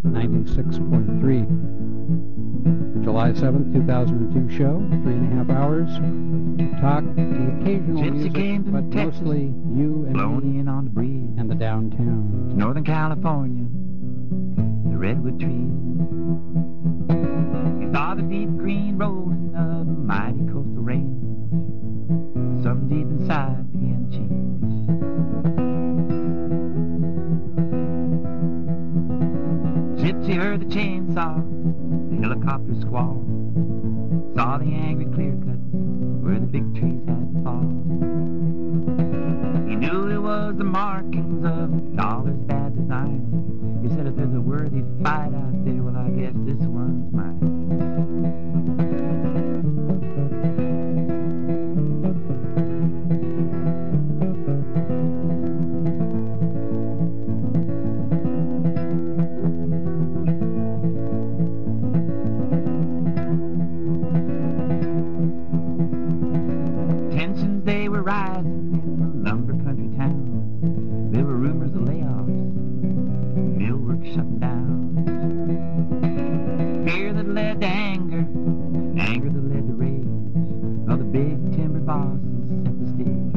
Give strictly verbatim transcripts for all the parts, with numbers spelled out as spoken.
ninety-six point three. The July seventh, two thousand two show, three and a half hours. Talk, the occasional Gypsy music, came from but Texas, mostly you and blown me in on the breeze, and the downtown. to Northern California, the redwood trees. You saw the deep green rolling of the mighty coastal range. Something deep inside began to change. Gypsy heard the chainsaw, the helicopter squall, saw the angry clear cuts where the big trees had to fall. He knew it was the markings of the dollar's bad design. He said, if there's a worthy fight out there, well, I guess this one's mine. Tensions, they were rising in the lumber country towns. There were rumors of layoffs, mill work shutting down. Fear that led to anger, anger that led to rage. All the big timber bosses set the stage.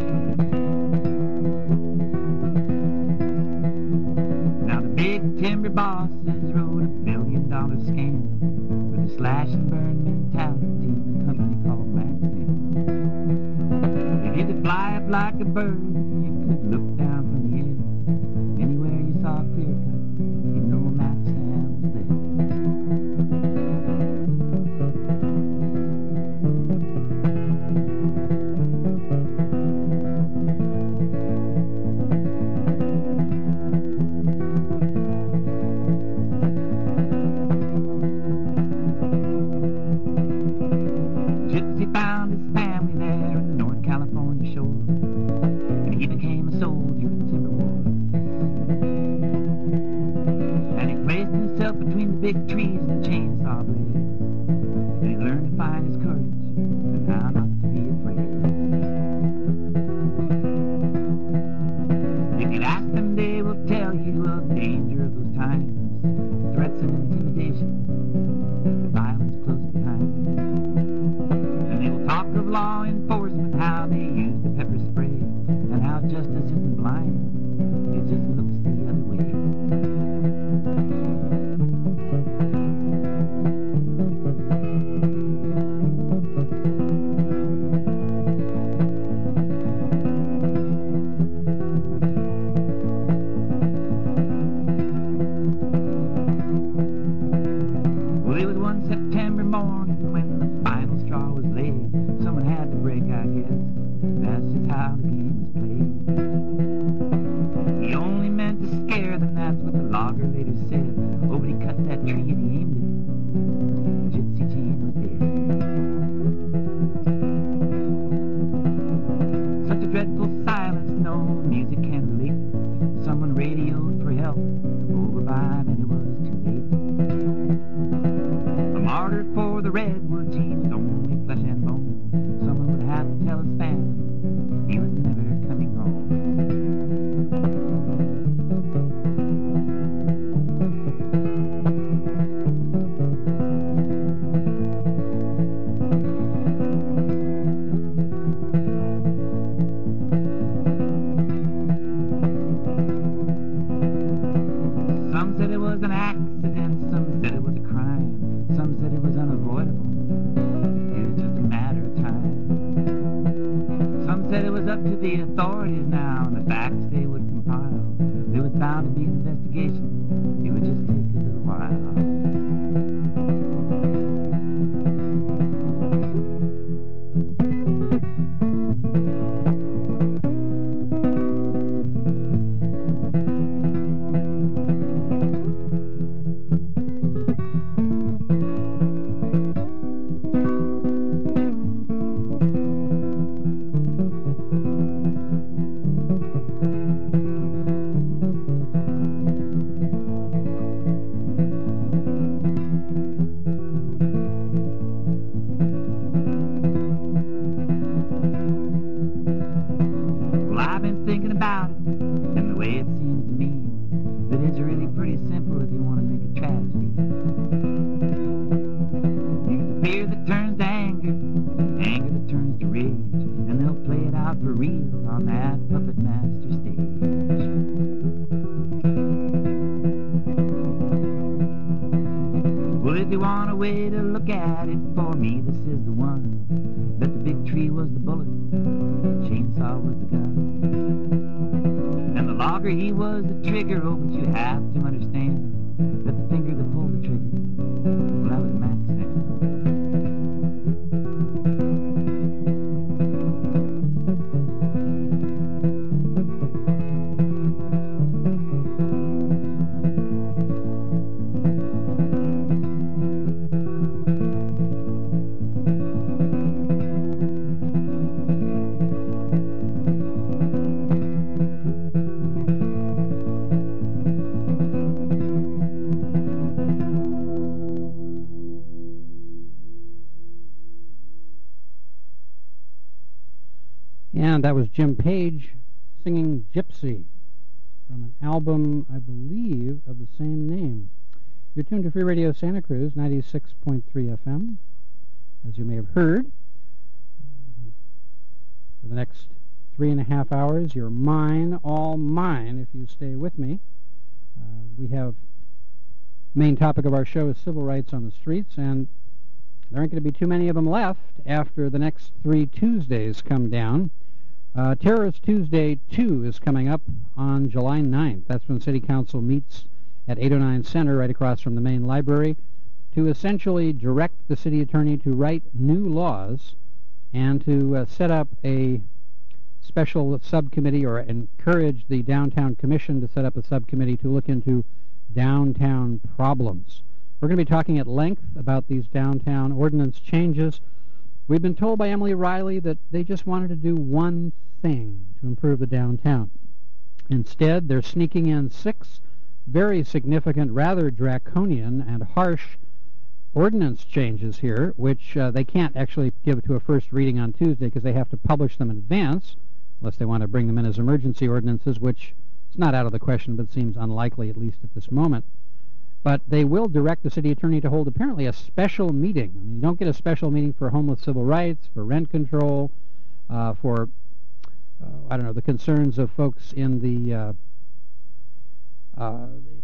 Now the big timber bosses wrote a billion dollar scam with a slash and burn mentality in a company called Maxim. If you could fly up like a bird, you could look down from the air. Anywhere you saw a clear cut, you know Maxim was there. Gypsy found his family there in the North California shore, and he became a soldier in the timber war. And he placed himself between the big trees and the chainsaw blades, and he learned to find his courage and how not to be afraid. If you ask them, they will tell you of the danger of those times, threats and intimidation, the violence close behind. And they will talk of law enforcement, how they use the pepper spray, and how justice isn't blind, it just looks the other way. Well, it was one September morning when the final straw was laid. Someone had to break, I guess. That's just how the game was played. He only meant to scare them, that's what the logger later said. Oh, but he cut that tree and he aimed it. Gypsy Jane was dead. Such a dreadful silence, no music can relate. Someone radioed for help. Over by then it was too late. A martyr for the redwoods, he was only flesh and bone. Someone would have to tell his family he was never coming home. Some said it was an accident, some said it was a crime, some said it was unavoidable. It was just a matter of time. Some said it was up to the authorities now, and the facts they would compile. There was bound to be an investigation. It would just take a little while. Thinking about it, and the way it seems to me, that it's really pretty simple if you want to make it that puppet master stage. Well, if you want a way to look at it, for me this is the one. Bet the big tree was the bullet, the chainsaw was the gun, and the logger he was the trigger. Oh, but you have to understand that the finger that pulled the trigger, well, that was Max Sam. And that was Jim Page singing Gypsy from an album, I believe, of the same name. You're tuned to Free Radio Santa Cruz, ninety-six point three F M, as you may have heard. Uh, for the next three and a half hours, you're mine, all mine, if you stay with me. Uh, we have, main topic of our show is civil rights on the streets, and there aren't going to be too many of them left after the next three Tuesdays come down. Uh, Terrorist Tuesday two is coming up on July ninth. That's when City Council meets at eight oh nine Center, right across from the main library, to essentially direct the city attorney to write new laws and to uh, set up a special subcommittee, or encourage the Downtown Commission to set up a subcommittee to look into downtown problems. We're going to be talking at length about these downtown ordinance changes. We've been told by Emily Riley that they just wanted to do one thing to improve the downtown. Instead, they're sneaking in six very significant, rather draconian and harsh ordinance changes here, which uh, they can't actually give to a first reading on Tuesday because they have to publish them in advance, unless they want to bring them in as emergency ordinances, which is not out of the question, but seems unlikely, at least at this moment. But they will direct the city attorney to hold apparently a special meeting. I mean, you don't get a special meeting for homeless civil rights, for rent control, uh, for, uh, I don't know, the concerns of folks in the uh, uh,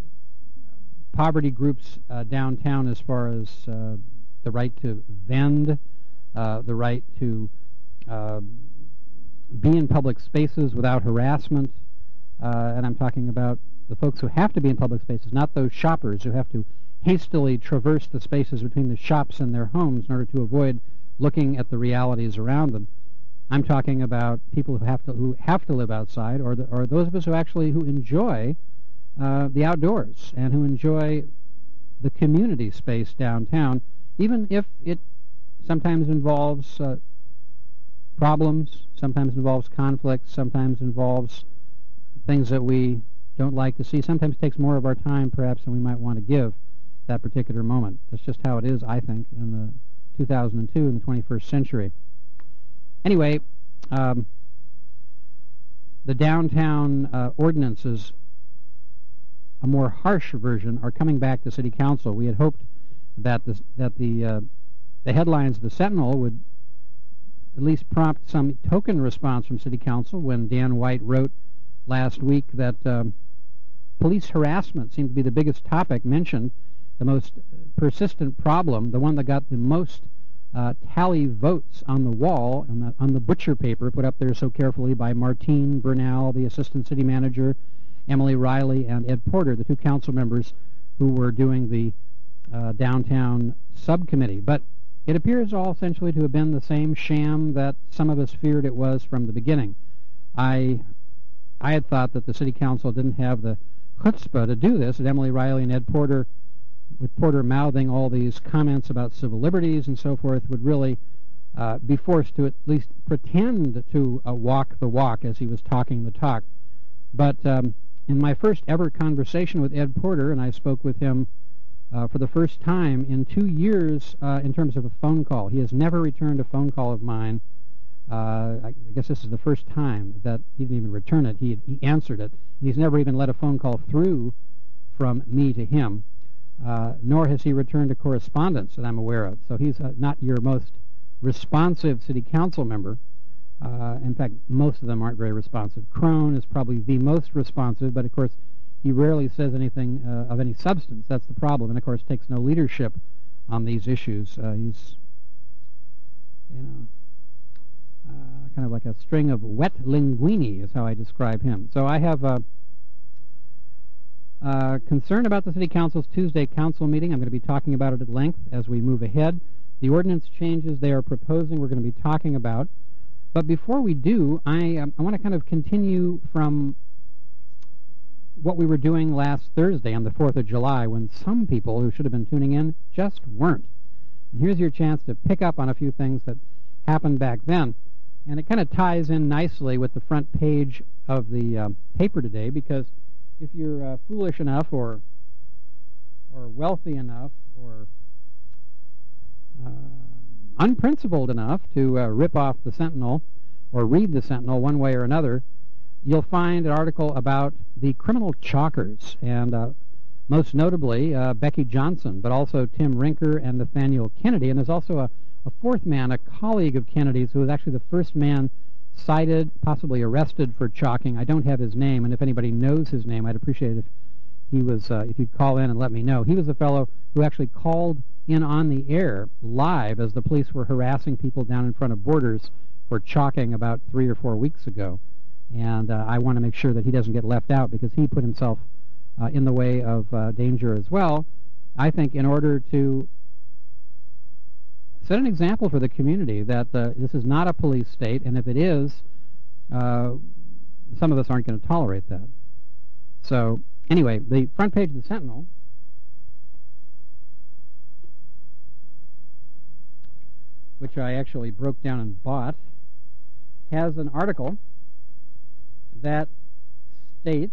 poverty groups uh, downtown, as far as uh, the right to vend, uh, the right to uh, be in public spaces without harassment, uh, and I'm talking about the folks who have to be in public spaces, not those shoppers who have to hastily traverse the spaces between the shops and their homes in order to avoid looking at the realities around them. I'm talking about people who have to who have to live outside, or the, or those of us who actually who enjoy uh, the outdoors and who enjoy the community space downtown, even if it sometimes involves uh, problems, sometimes involves conflicts, sometimes involves things that we don't like to see, sometimes takes more of our time perhaps than we might want to give that particular moment. That's just how it is, I think, in the two thousand two, in the twenty-first century. Anyway, um, the downtown uh, ordinances, a more harsh version, are coming back to City Council. We had hoped that the, that the, uh, the headlines of the Sentinel would at least prompt some token response from City Council when Dan White wrote last week that um, police harassment seemed to be the biggest topic mentioned, the most persistent problem, the one that got the most uh, tally votes on the wall, on the, on the butcher paper put up there so carefully by Martine Bernal, the assistant city manager, Emily Riley, and Ed Porter, the two council members who were doing the uh, downtown subcommittee. But it appears all essentially to have been the same sham that some of us feared it was from the beginning. I I had thought that the city council didn't have the chutzpah to do this, that Emily Riley and Ed Porter, with Porter mouthing all these comments about civil liberties and so forth, would really uh, be forced to at least pretend to uh, walk the walk as he was talking the talk. But um, in my first ever conversation with Ed Porter, and I spoke with him uh, for the first time in two years uh, in terms of a phone call. He has never returned a phone call of mine. Uh, I guess this is the first time that he didn't even return it. He, he answered it. And he's never even let a phone call through from me to him, uh, nor has he returned a correspondence that I'm aware of. So he's uh, not your most responsive city council member. Uh, in fact, most of them aren't very responsive. Crone is probably the most responsive, but of course, he rarely says anything uh, of any substance. That's the problem, and of course, takes no leadership on these issues. Uh, he's, you know, uh, kind of like a string of wet linguini is how I describe him. So I have a uh, concern about the City Council's Tuesday council meeting. I'm going to be talking about it at length as we move ahead. The ordinance changes they are proposing we're going to be talking about. But before we do, I, um, I want to kind of continue from what we were doing last Thursday on the fourth of July, when some people who should have been tuning in just weren't. And here's your chance to pick up on a few things that happened back then. And it kind of ties in nicely with the front page of the uh, paper today, because if you're uh, foolish enough or, or wealthy enough or uh, unprincipled enough to uh, rip off the Sentinel or read the Sentinel one way or another, you'll find an article about the criminal chalkers, and uh, most notably uh, Becky Johnson, but also Tim Rinker and Nathaniel Kennedy. And there's also a, a fourth man, a colleague of Kennedy's, who was actually the first man cited, possibly arrested for chalking. I don't have his name, and if anybody knows his name, I'd appreciate it if he was, uh, if you'd call in and let me know. He was the fellow who actually called in on the air live as the police were harassing people down in front of Borders for chalking about three or four weeks ago. And uh, I want to make sure that he doesn't get left out, because he put himself uh, in the way of uh, danger as well. I think in order to set an example for the community that uh, this is not a police state, and if it is, uh, some of us aren't going to tolerate that. So anyway, the front page of the Sentinel, which I actually broke down and bought, has an article that states,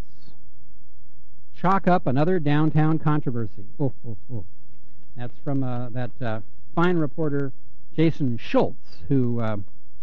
"Chalk up another downtown controversy." Oh, oh, oh. That's from uh, that uh, fine reporter Jason Schultz, who uh,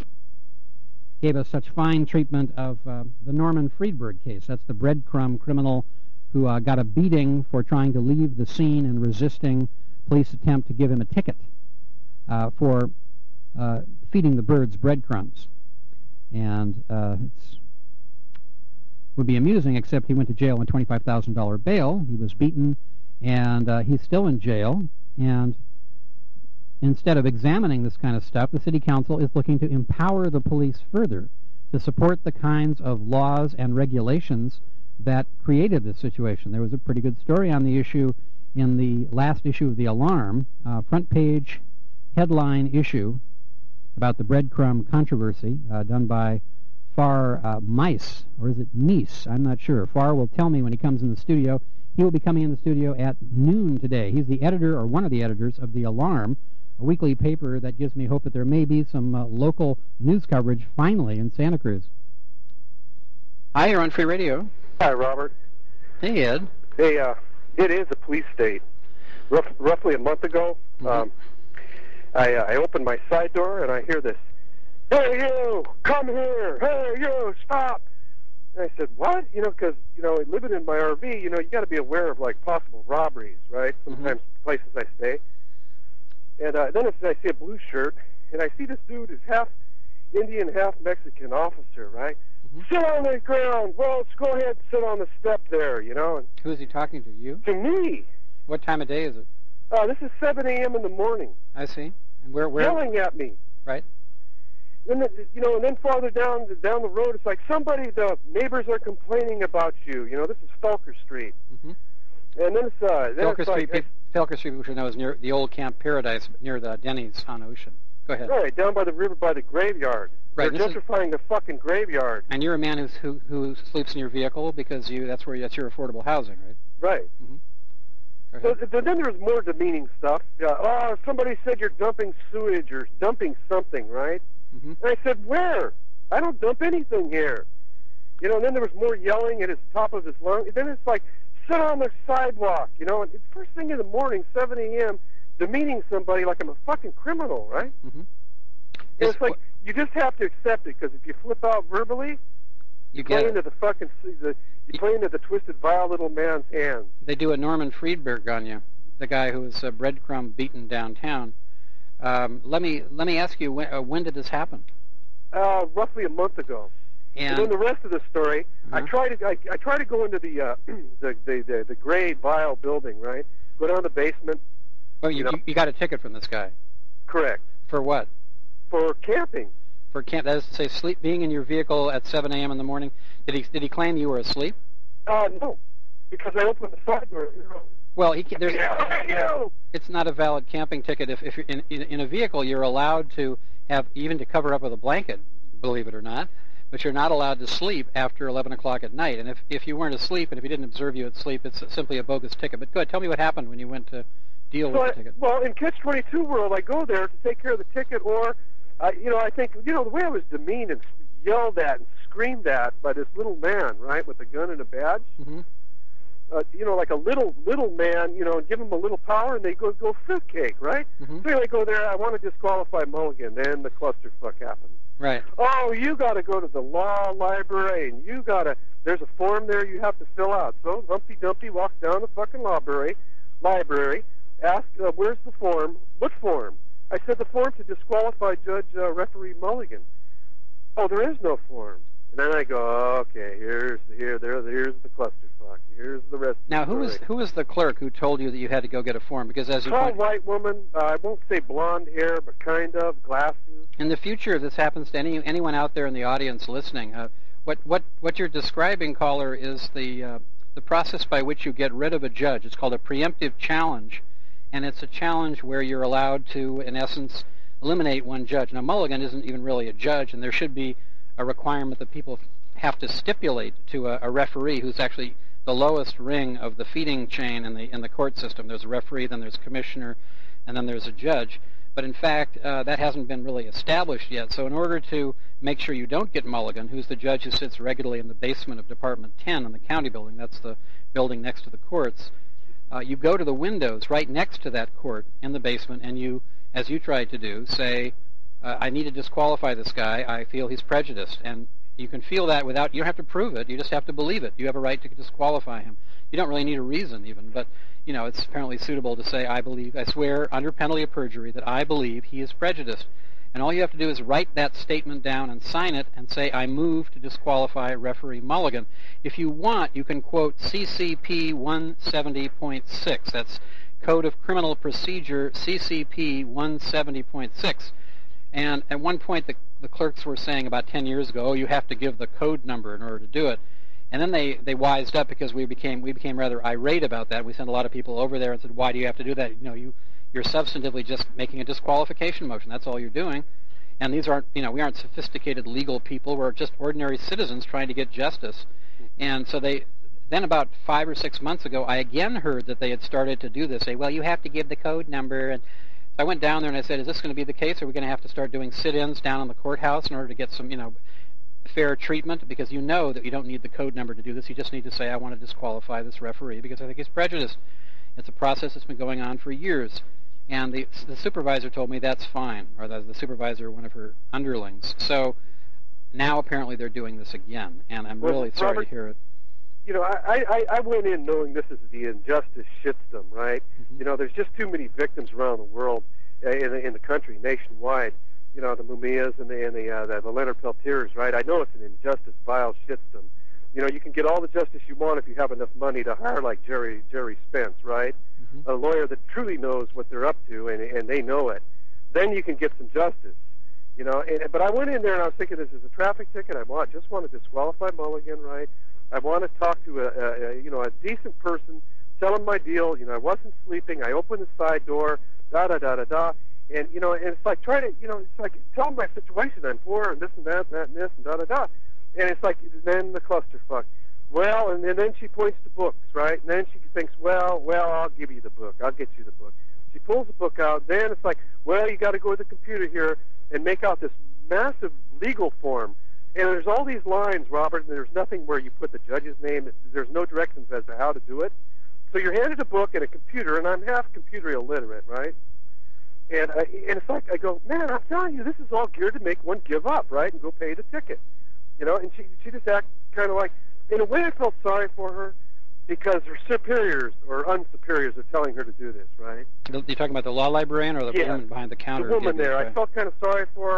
gave us such fine treatment of uh, the Norman Friedberg case. That's the breadcrumb criminal who uh, got a beating for trying to leave the scene and resisting police attempt to give him a ticket uh, for uh, feeding the birds breadcrumbs. And uh, it's would be amusing, except he went to jail on twenty-five thousand dollars bail. He was beaten, and uh, he's still in jail. And instead of examining this kind of stuff, the City Council is looking to empower the police further to support the kinds of laws and regulations that created this situation. There was a pretty good story on the issue in the last issue of The Alarm, uh, front page headline issue about the breadcrumb controversy, uh, done by Far uh, Mice, or is it Meese? I'm not sure. Far will tell me when he comes in the studio. He will be coming in the studio at noon today. He's the editor, or one of the editors, of The Alarm, a weekly paper that gives me hope that there may be some uh, local news coverage finally in Santa Cruz. Hi, you're on Free Radio. Hi, Robert. Hey, Ed. Hey, uh, it is a police state. Rough, roughly a month ago, mm-hmm. um, I, uh, I opened my side door and I hear this, "Hey, you, come here. Hey, you, stop." And I said, "What?" You know, because, you know, living in my R V, you know, you got to be aware of, like, possible robberies, right? Sometimes mm-hmm. places I stay. And uh, then I see a blue shirt, and I see this dude is half Indian, half Mexican officer, right? Mm-hmm. "Sit on the ground. Well, let's go ahead and sit on the step there," you know. And who is he talking to, you? To me. What time of day is it? Uh, this is seven a.m. in the morning. I see. And where, where? Yelling at me. Right. And then, you know, and then farther down down the road, it's like somebody, the neighbors are complaining about you. You know, this is Felker Street. Mm-hmm. And then it's uh, then Felker it's Street. like, Felker Street, which we know is near the old Camp Paradise, near the Denny's on Ocean. Go ahead. Right, down by the river, by the graveyard. Right. They're gentrifying is, the fucking graveyard. And you're a man who's, who who sleeps in your vehicle because you that's where you, that's your affordable housing, right? Right. Mm-hmm. So, then there's more demeaning stuff. Yeah, oh, somebody said you're dumping sewage or dumping something, right? Mm-hmm. And I said, where? I don't dump anything here. You know, and then there was more yelling at his top of his lung. And then it's like, sit on the sidewalk, you know, and it's first thing in the morning, seven a.m., demeaning somebody like I'm a fucking criminal, right? Mm-hmm. It's, it's like, you just have to accept it, because if you flip out verbally, you play get into the fucking, the, you play into the twisted, vile little man's hands. They do a Norman Friedberg on you, the guy who was uh, breadcrumb beaten downtown. Um, let me let me ask you, when, uh, when did this happen? Uh, roughly a month ago. And, and then the rest of the story, uh-huh. I try to I, I try to go into the, uh, the the the the gray vile building, right? Go down the basement. Well, you you know. you, you got a ticket from this guy. Correct. For what? For camping. For camp. That is to say, sleep being in your vehicle at seven a.m. in the morning. Did he did he claim you were asleep? Uh, no, because I opened the side door. You know. Well, he there's. You. It's not a valid camping ticket. If if you're in, in in a vehicle, you're allowed to have even to cover up with a blanket, believe it or not. But you're not allowed to sleep after eleven o'clock at night. And if, if you weren't asleep and if he didn't observe you at sleep, it's simply a bogus ticket. But go ahead, tell me what happened when you went to deal so with I, the ticket. Well, in Catch twenty-two world, I go there to take care of the ticket, or, uh, you know, I think, you know, the way I was demeaned and yelled at and screamed at by this little man, right, with a gun and a badge. Mm-hmm. Uh, you know, like a little little man, you know, and give him a little power, and they go go fruitcake, right? Mm-hmm. So anyway, I go there. I want to disqualify Mulligan. Then the clusterfuck happens. Right. Oh, you got to go to the law library, and you got to. There's a form there you have to fill out. So Humpty Dumpty walks down the fucking library. Library. Ask, uh, where's the form? What form? I said the form to disqualify Judge uh, Referee Mulligan. Oh, there is no form. And then I go, oh, okay, here's here, there, here's the clusterfuck. Here's the rest. Now, of the who was who was the clerk who told you that you had to go get a form? Because as you tall point, white woman. Uh, I won't say blonde hair, but kind of glasses. in the future, if this happens to any anyone out there in the audience listening, uh, what what what you're describing, caller, is the uh, the process by which you get rid of a judge. It's called a preemptive challenge, and it's a challenge where you're allowed to, in essence, eliminate one judge. Now, Mulligan isn't even really a judge, and there should be a requirement that people have to stipulate to a, a referee who's actually the lowest ring of the feeding chain in the in the court system. There's a referee, then there's a commissioner, and then there's a judge. But in fact, uh, that hasn't been really established yet. So in order to make sure you don't get Mulligan, who's the judge who sits regularly in the basement of Department ten in the county building, that's the building next to the courts, uh, you go to the windows right next to that court in the basement, and you, as you tried to do, say, uh, I need to disqualify this guy. I feel he's prejudiced. And you can feel that without, you don't have to prove it, you just have to believe it. You have a right to disqualify him. You don't really need a reason even, but, you know, it's apparently suitable to say, I believe, I swear under penalty of perjury that I believe he is prejudiced. And all you have to do is write that statement down and sign it and say, I move to disqualify referee Mulligan. If you want, you can quote C C P one seventy point six. That's Code of Criminal Procedure C C P one seventy point six. And at one point, the, the clerks were saying about ten years ago, oh, you have to give the code number in order to do it. And then they, they wised up because we became we became rather irate about that. We sent a lot of people over there and said, why do you have to do that? You know, you, you're substantively just making a disqualification motion. That's all you're doing. And these aren't, you know, we aren't sophisticated legal people. We're just ordinary citizens trying to get justice. And so they, then about five or six months ago, I again heard that they had started to do this. Say, well, you have to give the code number. And I went down there and I said, is this going to be the case? Are we going to have to start doing sit-ins down in the courthouse in order to get some, you know, fair treatment? Because you know that you don't need the code number to do this. You just need to say, I want to disqualify this referee because I think he's prejudiced. It's a process that's been going on for years. And the, the supervisor told me that's fine, or the, the supervisor, one of her underlings. So now apparently they're doing this again, and I'm well, really sorry Robert, to hear it. You know, I, I, I went in knowing this is the injustice shitstorm, right? Mm-hmm. You know, there's just too many victims around the world, uh, in, the, in the country, nationwide. You know, the Mumias and the and the, uh, the, the Leonard Peltiers, right? I know it's an injustice, vile shitstorm. You know, you can get all the justice you want if you have enough money to hire like Jerry Jerry Spence, right? Mm-hmm. A lawyer that truly knows what they're up to, and and they know it. Then you can get some justice. You know, and, but I went in there and I was thinking, this is a traffic ticket. I want just want to disqualify Mulligan, right? I want to talk to a, a, a you know a decent person, tell him my deal. You know, I wasn't sleeping. I opened the side door, da da da da da. And, you know, and it's like, try to, you know, it's like, tell them my situation. I'm poor, and this and that, and that and this, and da-da-da. And it's like, then the clusterfuck. Well, and, and then she points to books, right? And then she thinks, well, well, I'll give you the book. I'll get you the book. She pulls the book out. Then it's like, well, you got to go to the computer here and make out this massive legal form. And there's all these lines, Robert, and there's nothing where you put the judge's name. There's no directions as to how to do it. So you're handed a book and a computer, and I'm half computer illiterate, right? And, uh, and it's like, I go, man, I'm telling you, this is all geared to make one give up, right, and go pay the ticket. You know, and she she just acted kind of like, in a way I felt sorry for her because her superiors or unsuperiors are telling her to do this, right? You're talking about the law librarian or the yeah. woman behind the counter? The woman there. I felt kind of sorry for her,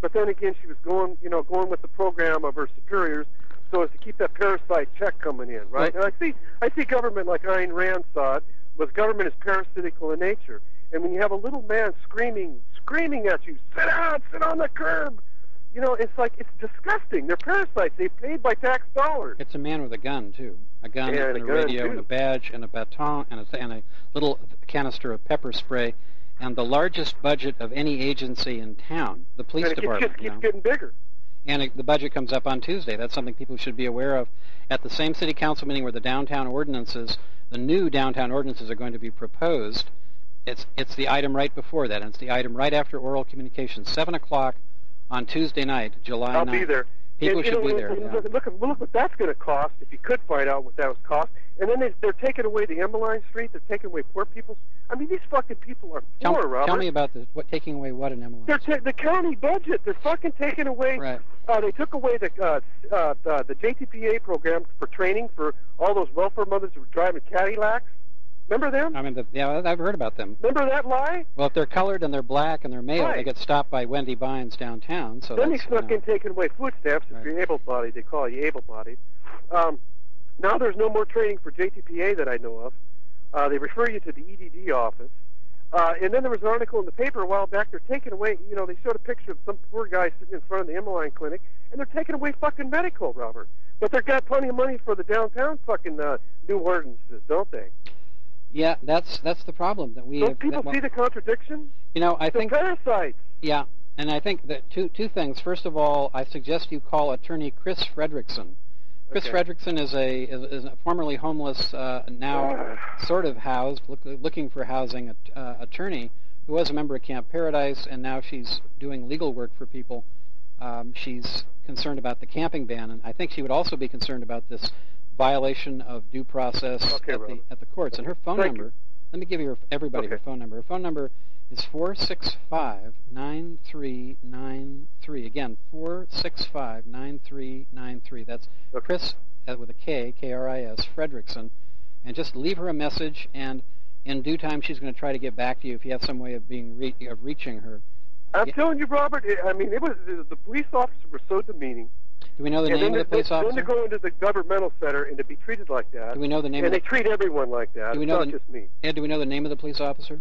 but then again, she was going, you know, going with the program of her superiors so as to keep that parasite check coming in, right? And I see, I see government like Ayn Rand saw it, was government is parasitical in nature. And when you have a little man screaming, screaming at you, sit down, sit on the curb, you know, it's like, it's disgusting. They're parasites. They're paid by tax dollars. It's a man with a gun, too. A gun Yeah, and, and a, a gun, radio too. and a badge and a baton and a, and a little canister of pepper spray and the largest budget of any agency in town, the police And it department. just you keeps know. getting bigger. And it, the budget comes up on Tuesday. That's something people should be aware of. At the same city council meeting where the downtown ordinances, the new downtown ordinances are going to be proposed, it's it's the item right before that, and it's the item right after oral communications, seven o'clock on Tuesday night, July ninth. I'll be there. People and, you should know, be there. and Yeah. Look, look, look what that's going to cost if you could find out what that was cost. And then they, they're taking away the Emmeline Street. They're taking away poor people's. I mean, these fucking people are Tell, poor, Robert. tell me about this. What taking away what in Emily? They're ta- the county budget. They're fucking taking away. Right. Uh, they took away the uh, uh, the, the J T P A program for training for all those welfare mothers who were driving Cadillacs. Remember them? I mean, the, yeah, I've heard about them. Remember that lie? Well, if they're colored and they're black and they're male, Right. they get stopped by Wendy Bynes downtown. So then they that's, snuck you know, in taking away food stamps. If Right. you're able-bodied, they call you able-bodied. Um, now there's no more training for J T P A that I know of. Uh, they refer you to the E D D office. Uh, and then there was an article in the paper a while back. They're taking away, you know, they showed a picture of some poor guy sitting in front of the Emmeline Clinic, and they're taking away fucking medical, Robert. But they've got plenty of money for the downtown fucking uh, new ordinances, don't they? Yeah, that's that's the problem that we. Don't have, people that, well, see the contradiction? You know, I They're think. parasites. Yeah, and I think that two two things. First of all, I suggest you call attorney Chris Fredrickson. Chris Okay. Fredrickson is a is, is a formerly homeless, uh, now sort of housed, look, looking for housing uh, attorney who was a member of Camp Paradise, and now she's doing legal work for people. Um, she's concerned about the camping ban, and I think she would also be concerned about this violation of due process Okay, at the Robert. at the courts. And her phone Thank number. you. Let me give you her, everybody her Okay. phone number. Her phone number is four six five, nine three nine three. Again, four six five, nine three nine three. That's Okay. Chris uh, with a K, K R I S, Fredrickson. And just leave her a message, and in due time she's going to try to get back to you if you have some way of being re- of reaching her. I'm Yeah. telling you, Robert, it, I mean, it was the, the police officers were so demeaning. Do we know the and name then of the to- police Then officer? to go into the governmental center and to be treated like that. Do we know the name and of they the treat everyone like that. Do we It's know not the- just me. Ed, do we know the name of the police officer?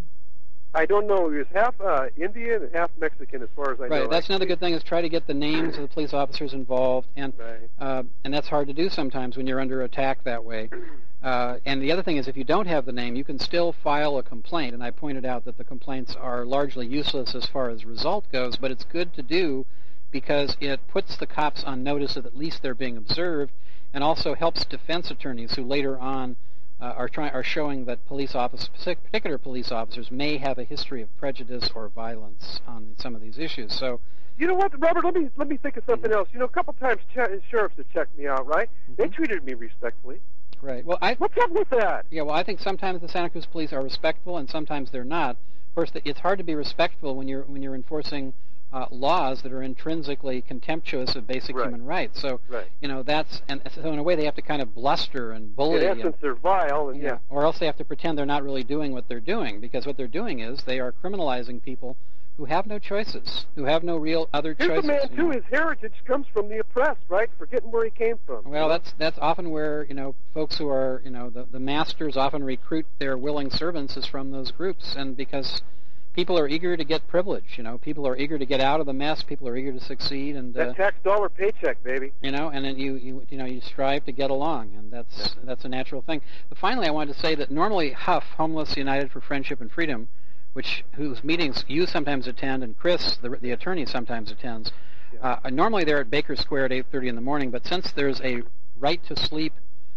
I don't know. He was half uh, Indian and half Mexican, as far as I know. Right. That's another Actually. good thing is try to get the names of the police officers involved, and Right. uh, and that's hard to do sometimes when you're under attack that way. Uh, and the other thing is, if you don't have the name, you can still file a complaint. And I pointed out that the complaints are largely useless as far as result goes, but it's good to do because it puts the cops on notice that at least they're being observed, and also helps defense attorneys who later on uh, are trying are showing that police officers, particular police officers, may have a history of prejudice or violence on some of these issues. So. You know what, Robert? Let me let me think of something else. You know, a couple times ch- sheriffs have checked me out, right? They Mhm. treated me respectfully. Right. Well, I What's up with that? yeah. Well, I think sometimes the Santa Cruz police are respectful, and sometimes they're not. Of course, the, it's hard to be respectful when you're when you're enforcing uh, laws that are intrinsically contemptuous of basic Right. human rights. So, Right. you know, that's and so in a way they have to kind of bluster and bully. In and- essence, they're vile, and yeah. Or else they have to pretend they're not really doing what they're doing, because what they're doing is they are criminalizing people who have no choices, who have no real other Here's choices. a man you too. know. His heritage comes from the oppressed, right? Forgetting where he came from. Well, that's that's often where, you know, folks who are, you know, the, the masters often recruit their willing servants is from those groups, and because people are eager to get privilege, you know, people are eager to get out of the mess, people are eager to succeed, and uh, that tax dollar paycheck, baby. you know, and then you, you you know you strive to get along, and that's that's a natural thing. But finally, I wanted to say that normally Huff, Homeless United for Friendship and Freedom, which whose meetings you sometimes attend and Chris, the, the attorney, sometimes attends. Yeah. Uh, normally they're at Baker Square at eight thirty in the morning, but since there's a Right to Sleep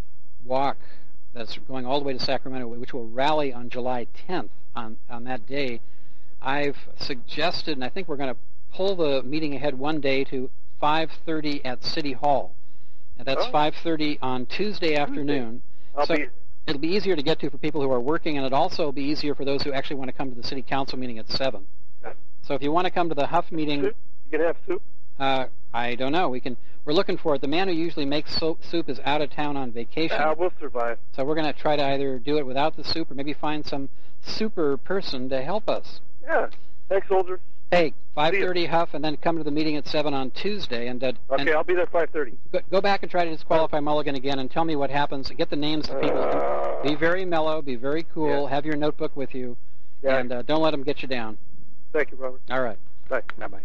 walk that's going all the way to Sacramento, which will rally on July tenth on on that day, I've suggested, and I think we're going to pull the meeting ahead one day to five thirty at City Hall. And that's Oh. five thirty on Tuesday afternoon. I'll so be. it'll be easier to get to for people who are working, and it'll also be easier for those who actually want to come to the City Council meeting at seven. Yeah. So if you want to come to the Huff meeting, Soup? You can have soup. uh, I don't know. We can. We're looking for it. The man who usually makes so- soup is out of town on vacation. Uh, we'll survive. So we're going to try to either do it without the soup or maybe find some super person to help us. Yeah. Thanks, soldier. Hey, five thirty, Huff, and then come to the meeting at seven on Tuesday. And uh, Okay, and I'll be there five thirty. Go, go back and try to disqualify Mulligan again and tell me what happens. Get the names of people. Uh, be very mellow. Be very cool. Yeah. Have your notebook with you. Yeah. And uh, don't let them get you down. Thank you, Robert. All right. Bye. Bye-bye.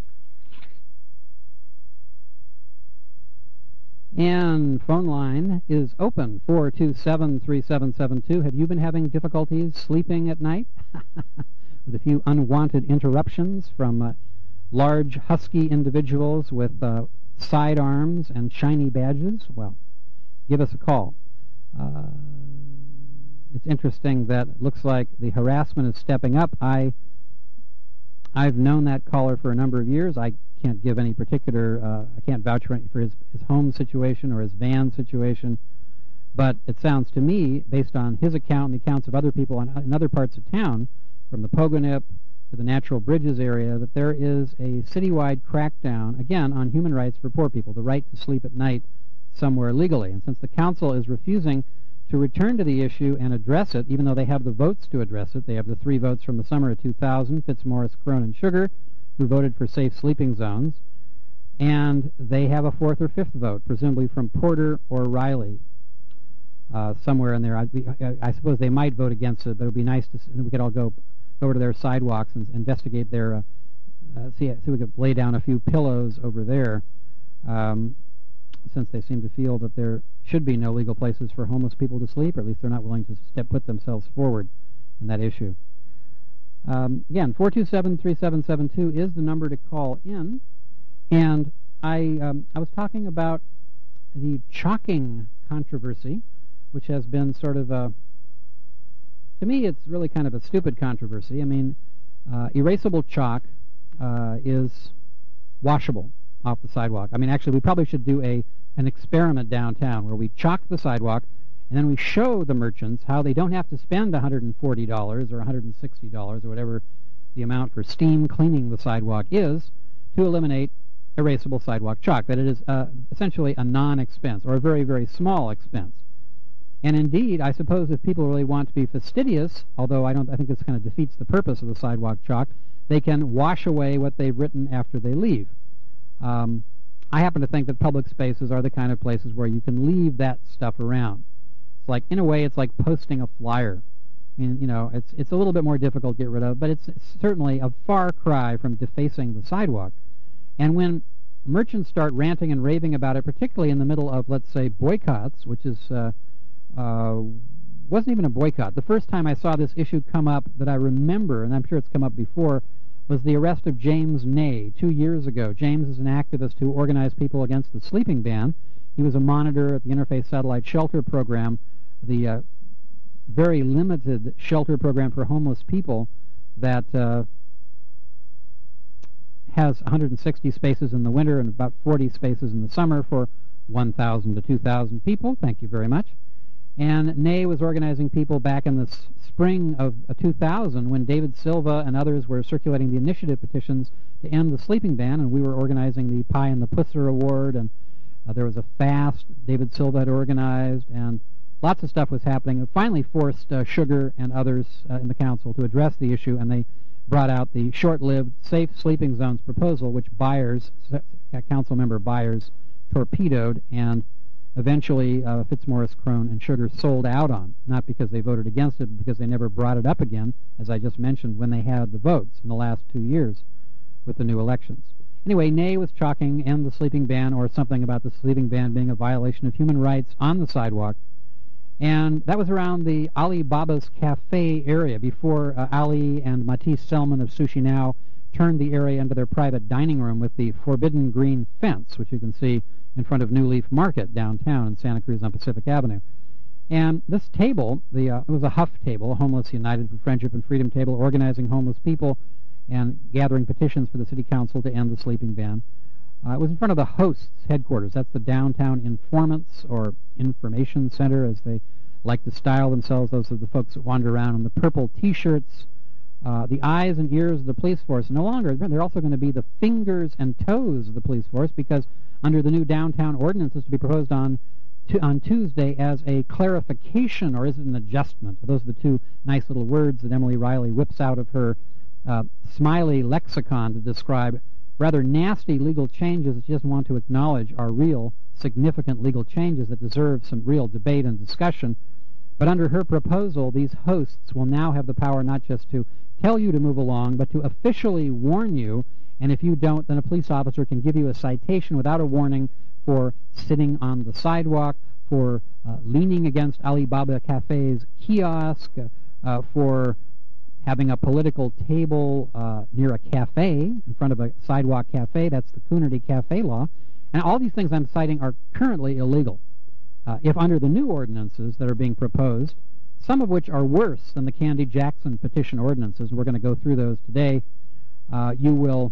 And phone line is open, four two seven, three seven seven two. Have you been having difficulties sleeping at night? With a few unwanted interruptions from uh, large, husky individuals with uh, sidearms and shiny badges? Well, give us a call. Uh, it's interesting that it looks like the harassment is stepping up. I, I've known that caller for a number of years. I can't give any particular, uh, I can't vouch for, for his, his home situation or his van situation, but it sounds to me, based on his account and the accounts of other people in, in other parts of town, from the Pogonip to the Natural Bridges area, that there is a citywide crackdown, again, on human rights for poor people, the right to sleep at night somewhere legally. And since the council is refusing to return to the issue and address it, even though they have the votes to address it, they have the three votes from the summer of two thousand, Fitzmaurice, Crone, and Sugar, who voted for safe sleeping zones, and they have a fourth or fifth vote, presumably from Porter or Riley, uh, somewhere in there. I, I, I suppose they might vote against it, but it would be nice to, and we could all go over to their sidewalks and investigate their, uh, uh, see, see if we could lay down a few pillows over there, um, since they seem to feel that there should be no legal places for homeless people to sleep, or at least they're not willing to step, put themselves forward in that issue. Um, again, four two seven, three seven seven two is the number to call in. And I, um, I was talking about the chalking controversy, which has been sort of a, to me, it's really kind of a stupid controversy. I mean, uh, erasable chalk uh, is washable off the sidewalk. I mean, actually, we probably should do a an experiment downtown where we chalk the sidewalk, and then we show the merchants how they don't have to spend one hundred forty dollars or one hundred sixty dollars or whatever the amount for steam cleaning the sidewalk is to eliminate erasable sidewalk chalk, that it is uh, essentially a non-expense or a very, very small expense. And indeed, I suppose if people really want to be fastidious, although I don't, I think this kind of defeats the purpose of the sidewalk chalk, they can wash away what they've written after they leave. Um, I happen to think that public spaces are the kind of places where you can leave that stuff around. It's like, in a way, it's like posting a flyer. I mean, you know, it's it's a little bit more difficult to get rid of, but it's, it's certainly a far cry from defacing the sidewalk. And when merchants start ranting and raving about it, particularly in the middle of, let's say, boycotts, which is uh, uh, wasn't even a boycott. The first time I saw this issue come up that I remember, and I'm sure it's come up before, was the arrest of James Ney two years ago. James is an activist who organized people against the sleeping ban. He was a monitor at the Interfaith Satellite Shelter Program, the uh, very limited shelter program for homeless people that uh, has one hundred sixty spaces in the winter and about forty spaces in the summer for one thousand to two thousand people. Thank you very much. And Ney was organizing people back in the s spring of uh, two thousand when David Silva and others were circulating the initiative petitions to end the sleeping ban, and we were organizing the Pie and the Pusser Award, and uh, there was a fast David Silva had organized, and lots of stuff was happening. It finally forced uh, Sugar and others uh, in the council to address the issue, and they brought out the short-lived Safe Sleeping Zones proposal, which Byers, uh, council member Byers, torpedoed, and eventually uh, Fitzmaurice, Crone, and Sugar sold out on, not because they voted against it, but because they never brought it up again, as I just mentioned, when they had the votes in the last two years with the new elections. Anyway, Ney was chalking end the sleeping ban, or something about the sleeping ban being a violation of human rights on the sidewalk. And that was around the Alibaba's Cafe area, before uh, Ali and Matisse Selman of Sushi Now turned the area into their private dining room with the forbidden green fence, which you can see in front of New Leaf Market downtown in Santa Cruz on Pacific Avenue. And this table, the uh, it was a Huff table, Homeless United for Friendship and Freedom table, organizing homeless people and gathering petitions for the city council to end the sleeping ban. Uh, it was in front of the host's headquarters. That's the Downtown Informants, or Information Center, as they like to style themselves. Those are the folks that wander around in the purple T-shirts, uh, the eyes and ears of the police force. No longer, they're also going to be the fingers and toes of the police force, because under the new downtown ordinances to be proposed on to, on Tuesday as a clarification, or is it an adjustment? Those are the two nice little words that Emily Riley whips out of her uh, smiley lexicon to describe rather nasty legal changes that she doesn't want to acknowledge are real, significant legal changes that deserve some real debate and discussion. But under her proposal, these hosts will now have the power not just to tell you to move along, but to officially warn you, and if you don't, then a police officer can give you a citation without a warning for sitting on the sidewalk, for uh, leaning against Alibaba Cafe's kiosk, uh, uh, for having a political table uh, near a cafe, in front of a sidewalk cafe. That's the Coonerty Cafe law. And all these things I'm citing are currently illegal. Uh, if under the new ordinances that are being proposed, some of which are worse than the Candy Jackson petition ordinances, and we're going to go through those today, uh, you will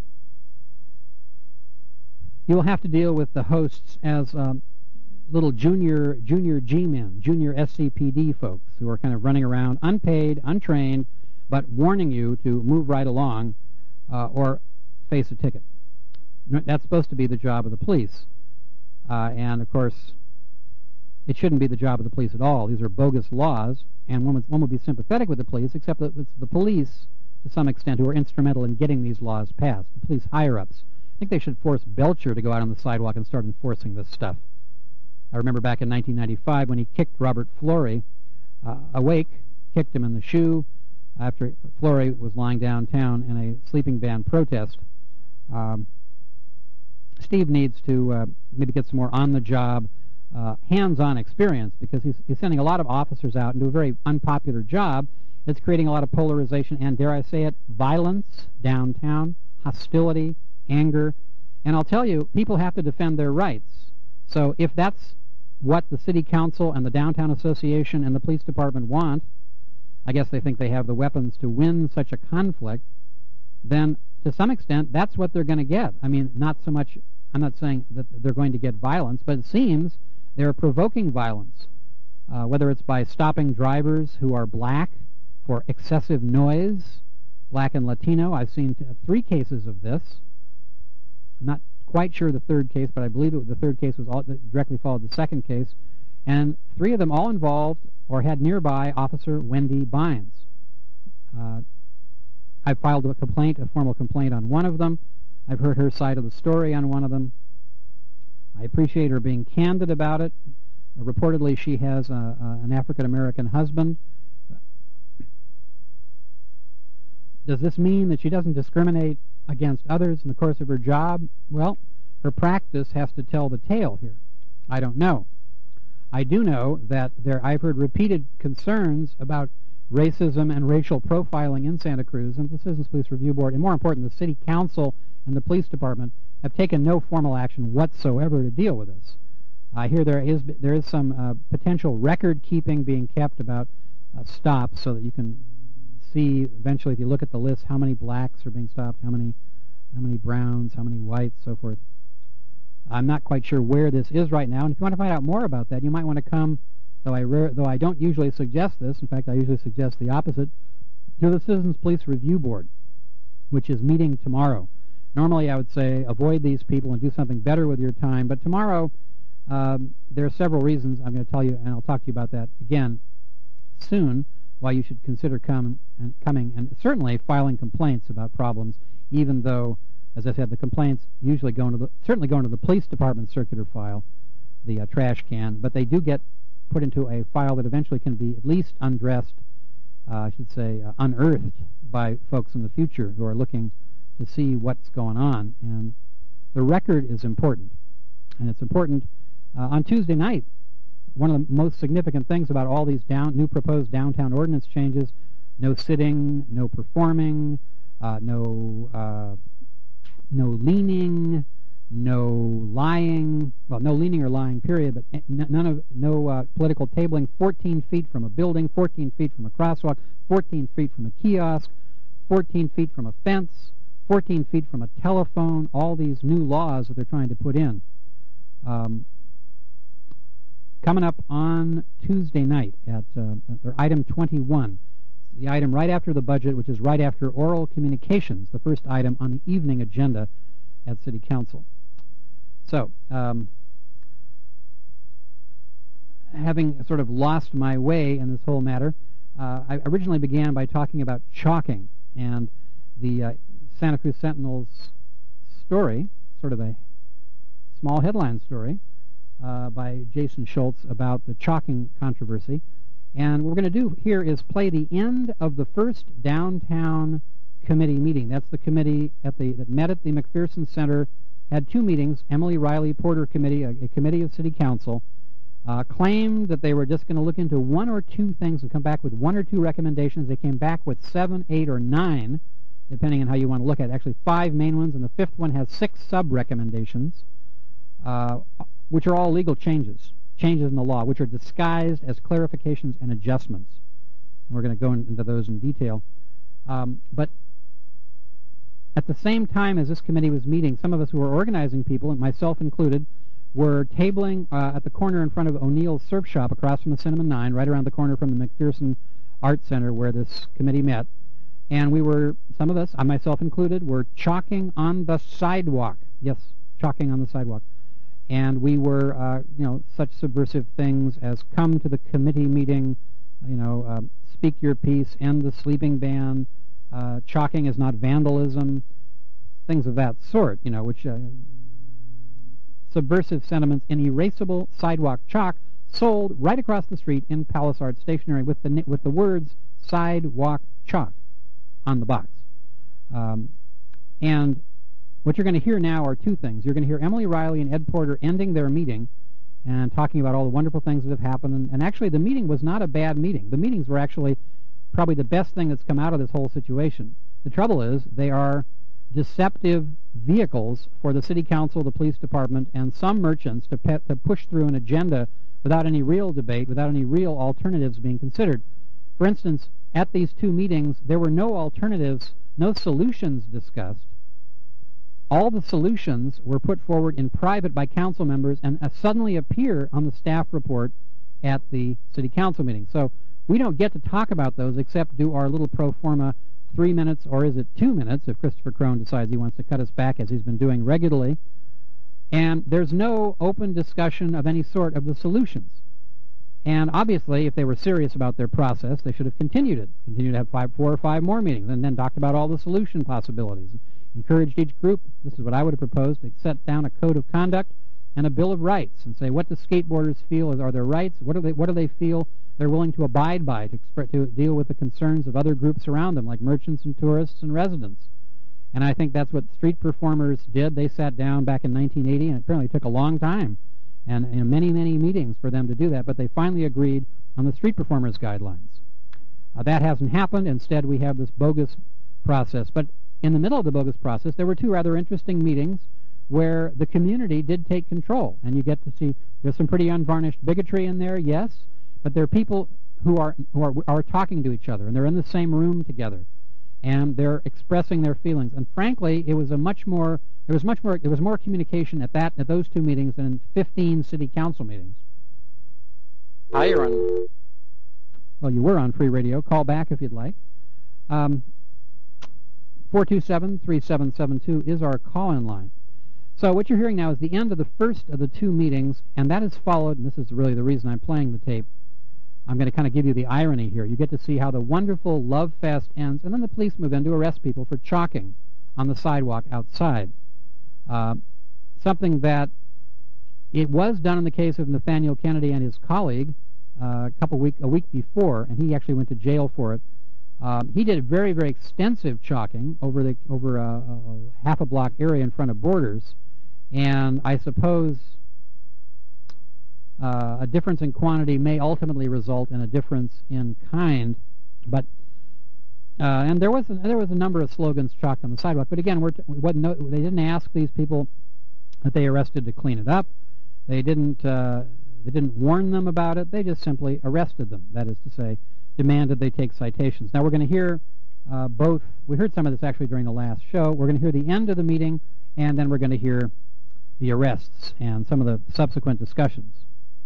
you will have to deal with the hosts as um, little junior junior G-men, junior S C P D folks who are kind of running around unpaid, untrained, but warning you to move right along uh, or face a ticket. That's supposed to be the job of the police. Uh, and, of course, it shouldn't be the job of the police at all. These are bogus laws, and one would, one would be sympathetic with the police, except that it's the police, to some extent, who are instrumental in getting these laws passed, the police higher-ups. I think they should force Belcher to go out on the sidewalk and start enforcing this stuff. I remember back in nineteen ninety-five when he kicked Robert Flory uh, awake, kicked him in the shoe, after Flory was lying downtown in a sleeping band protest. Um, Steve needs to uh, maybe get some more on-the-job, uh, hands-on experience, because he's, he's sending a lot of officers out into a very unpopular job. It's creating a lot of polarization and, dare I say it, violence downtown, hostility, anger. And I'll tell you, people have to defend their rights. So if that's what the City Council and the Downtown Association and the Police Department want, I guess they think they have the weapons to win such a conflict, then to some extent that's what they're going to get. I mean, not so much, I'm not saying that they're going to get violence, but it seems they're provoking violence, uh, whether it's by stopping drivers who are black for excessive noise, black and Latino. I've seen t- three cases of this. I'm not quite sure the third case, but I believe it, the third case was all, directly followed the second case, and three of them all involved or had nearby Officer Wendy Bynes. Uh, I filed a complaint, a formal complaint on one of them. I've heard her side of the story on one of them. I appreciate her being candid about it. Uh, reportedly, she has a, a, an African-American husband. Does this mean that she doesn't discriminate against others in the course of her job? Well, her practice has to tell the tale here. I don't know. I do know that there, I've heard repeated concerns about racism and racial profiling in Santa Cruz, and the Citizens Police Review Board, and more important, the City Council and the Police Department have taken no formal action whatsoever to deal with this. I hear there is there is some uh, potential record keeping being kept about uh, stops, so that you can see eventually, if you look at the list, how many blacks are being stopped, how many how many browns, how many whites, so forth. I'm not quite sure where this is right now, and if you want to find out more about that, you might want to come, though I rare, though I don't usually suggest this, in fact I usually suggest the opposite, to the Citizens Police Review Board, which is meeting tomorrow. Normally I would say avoid these people and do something better with your time, but tomorrow um, there are several reasons I'm going to tell you, and I'll talk to you about that again soon, why you should consider come and coming, and certainly filing complaints about problems, even though, as I said, the complaints usually go into the, certainly go into the police department circular file, the uh, trash can, but they do get put into a file that eventually can be at least undressed, uh, I should say, uh, unearthed by folks in the future who are looking to see what's going on. And the record is important, and it's important. Uh, on Tuesday night, one of the most significant things about all these down, new proposed downtown ordinance changes, no sitting, no performing, uh, no uh, no leaning, no lying, well, no leaning or lying, period, but none of, no uh, political tabling, fourteen feet from a building, fourteen feet from a crosswalk, fourteen feet from a kiosk, fourteen feet from a fence, fourteen feet from a telephone, all these new laws that they're trying to put in. Um, coming up on Tuesday night at, uh, at their item twenty-one, the item right after the budget, which is right after oral communications, the first item on the evening agenda at City Council. So, um, having sort of lost my way in this whole matter, uh, I originally began by talking about chalking, and the uh, Santa Cruz Sentinel's story, sort of a small headline story uh, by Jason Schultz about the chalking controversy. And what we're going to do here is play the end of the first downtown committee meeting. That's the committee at the that met at the McPherson Center, had two meetings. Emily Riley Porter Committee, a, a committee of City Council, uh, claimed that they were just going to look into one or two things and come back with one or two recommendations. They came back with seven, eight, or nine, depending on how you want to look at it. Actually, five main ones, and the fifth one has six sub-recommendations, uh, which are all legal changes, changes in the law, which are disguised as clarifications and adjustments. And we're going to go in, into those in detail. Um, but at the same time as this committee was meeting, some of us who were organizing people, and myself included, were tabling uh, at the corner in front of O'Neill's Surf Shop across from the Cinnamon Nine, right around the corner from the McPherson Art Center where this committee met. And we were, some of us, I myself included, were chalking on the sidewalk. Yes, chalking on the sidewalk. And we were, uh, you know, such subversive things as come to the committee meeting, you know, uh, speak your piece, end the sleeping ban, uh, chalking is not vandalism, things of that sort, you know, which uh, subversive sentiments in erasable sidewalk chalk sold right across the street in Palace Art Stationery with the with the words sidewalk chalk on the box. Um, and what you're going to hear now are two things. You're going to hear Emily Riley and Ed Porter ending their meeting and talking about all the wonderful things that have happened. And, and actually, the meeting was not a bad meeting. The meetings were actually probably the best thing that's come out of this whole situation. The trouble is they are deceptive vehicles for the city council, the police department, and some merchants to, pe to push through an agenda without any real debate, without any real alternatives being considered. For instance, at these two meetings, there were no alternatives, no solutions discussed. All the solutions were put forward in private by council members and uh, suddenly appear on the staff report at the city council meeting. So we don't get to talk about those except do our little pro forma three minutes, or is it two minutes if Christopher Crone decides he wants to cut us back as he's been doing regularly. And there's no open discussion of any sort of the solutions. And obviously, if they were serious about their process, they should have continued it, continued to have five, four or five more meetings, and then talked about all the solution possibilities. Encouraged each group, this is what I would have proposed, to set down a code of conduct and a Bill of Rights and say, what do skateboarders feel are their rights? What do they, what do they feel they're willing to abide by to, to deal with the concerns of other groups around them, like merchants and tourists and residents? And I think that's what street performers did. They sat down back in nineteen eighty, and it apparently took a long time and you know, many, many meetings for them to do that, but they finally agreed on the street performers guidelines. Uh, that hasn't happened. Instead, we have this bogus process. But in the middle of the bogus process, there were two rather interesting meetings where the community did take control. And you get to see there's some pretty unvarnished bigotry in there, yes, but there are people who are who are, are talking to each other, and they're in the same room together, and they're expressing their feelings. And frankly, it was a much more there was much more there was more communication at that at those two meetings than in fifteen city council meetings. Hi, you're on. Well, you were on free radio. Call back if you'd like. Um, four two seven, three seven seven two is our call-in line. So what you're hearing now is the end of the first of the two meetings, and that is followed, and this is really the reason I'm playing the tape. I'm going to kind of give you the irony here. You get to see how the wonderful love fest ends, and then the police move in to arrest people for chalking on the sidewalk outside. Uh, something that it was done in the case of Nathaniel Kennedy and his colleague uh, a couple week a week before, and he actually went to jail for it. Um, he did very, very extensive chalking over the over a, a half a block area in front of Borders, and I suppose uh, a difference in quantity may ultimately result in a difference in kind. But uh, and there was a, there was a number of slogans chalked on the sidewalk. But again, we're t we wasn't no, they didn't ask these people that they arrested to clean it up. They didn't uh, they didn't warn them about it. They just simply arrested them. That is to say, demanded they take citations. Now we're going to hear uh, both. We heard some of this actually during the last show. We're going to hear the end of the meeting, and then we're going to hear the arrests and some of the subsequent discussions.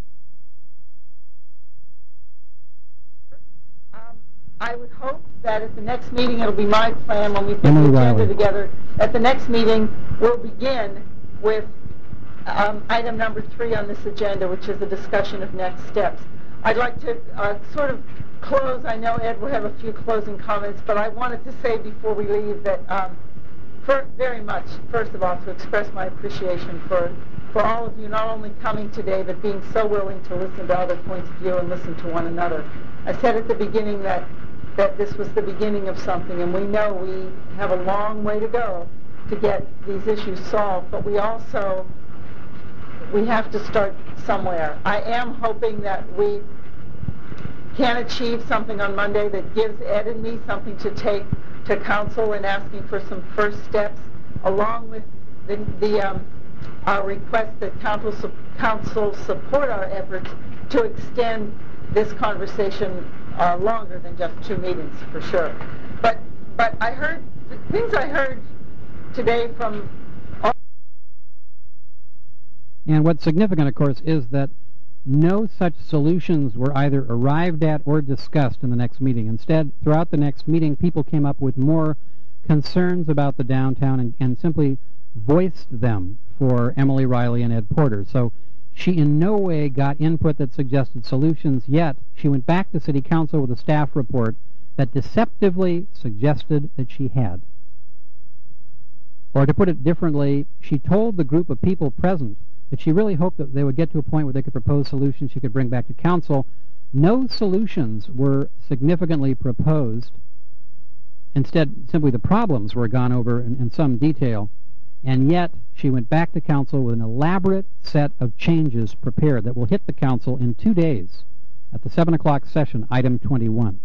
Um, I would hope that at the next meeting, it'll be my plan when we put Emily the agenda Riley. together. At the next meeting, we'll begin with um, item number three on this agenda, which is a discussion of next steps. I'd like to uh, sort of close, I know Ed will have a few closing comments, but I wanted to say before we leave that um, for very much, first of all, to express my appreciation for, for all of you not only coming today, but being so willing to listen to other points of view and listen to one another. I said at the beginning that, that this was the beginning of something, and we know we have a long way to go to get these issues solved, but we also, we have to start somewhere. I am hoping that we can achieve something on Monday that gives Ed and me something to take to council in asking for some first steps, along with the, the um, our request that council, su- council support our efforts to extend this conversation uh, longer than just two meetings, for sure. But but I heard things I heard today from all. And what's significant, of course, is that no such solutions were either arrived at or discussed in the next meeting. Instead, throughout the next meeting, people came up with more concerns about the downtown and, and simply voiced them for Emily Riley and Ed Porter. So she in no way got input that suggested solutions, yet she went back to City Council with a staff report that deceptively suggested that she had. Or to put it differently, she told the group of people present that she really hoped that they would get to a point where they could propose solutions she could bring back to council. No solutions were significantly proposed. Instead, simply the problems were gone over in, in some detail. And yet, she went back to council with an elaborate set of changes prepared that will hit the council in two days at the seven o'clock session, item twenty-one.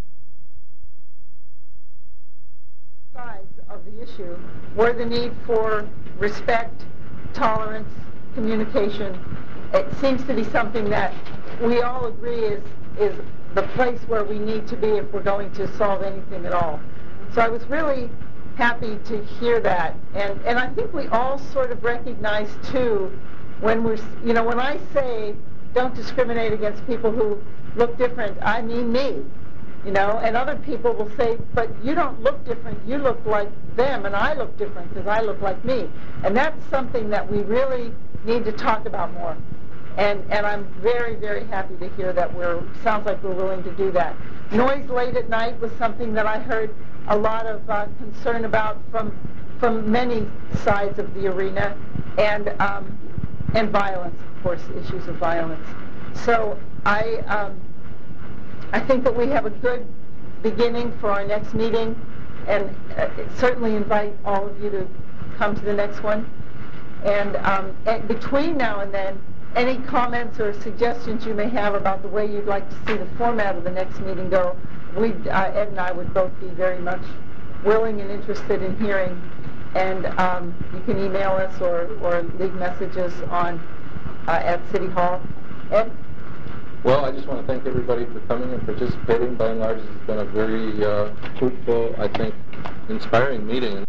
Sides of the issue were the need for respect, tolerance, communication. It seems to be something that we all agree is is the place where we need to be if we're going to solve anything at all. So I was really happy to hear that, and and I think we all sort of recognize too, when we're, you know, when I say don't discriminate against people who look different, I mean me, you know, and other people will say, but you don't look different, you look like them, and I look different because I look like me. And that's something that we really need to talk about more. And and I'm very, very happy to hear that we're, sounds like we're willing to do that. Noise late at night was something that I heard a lot of uh, concern about from from many sides of the arena, and um, and violence, of course, issues of violence. So I um, I think that we have a good beginning for our next meeting, and uh, certainly invite all of you to come to the next one. And, um, and between now and then, any comments or suggestions you may have about the way you'd like to see the format of the next meeting go, we, uh, Ed and I would both be very much willing and interested in hearing. And um, you can email us or, or leave messages on uh, at City Hall. Ed? Well, I just want to thank everybody for coming and participating. By and large, it's been a very uh, fruitful, I think, inspiring meeting.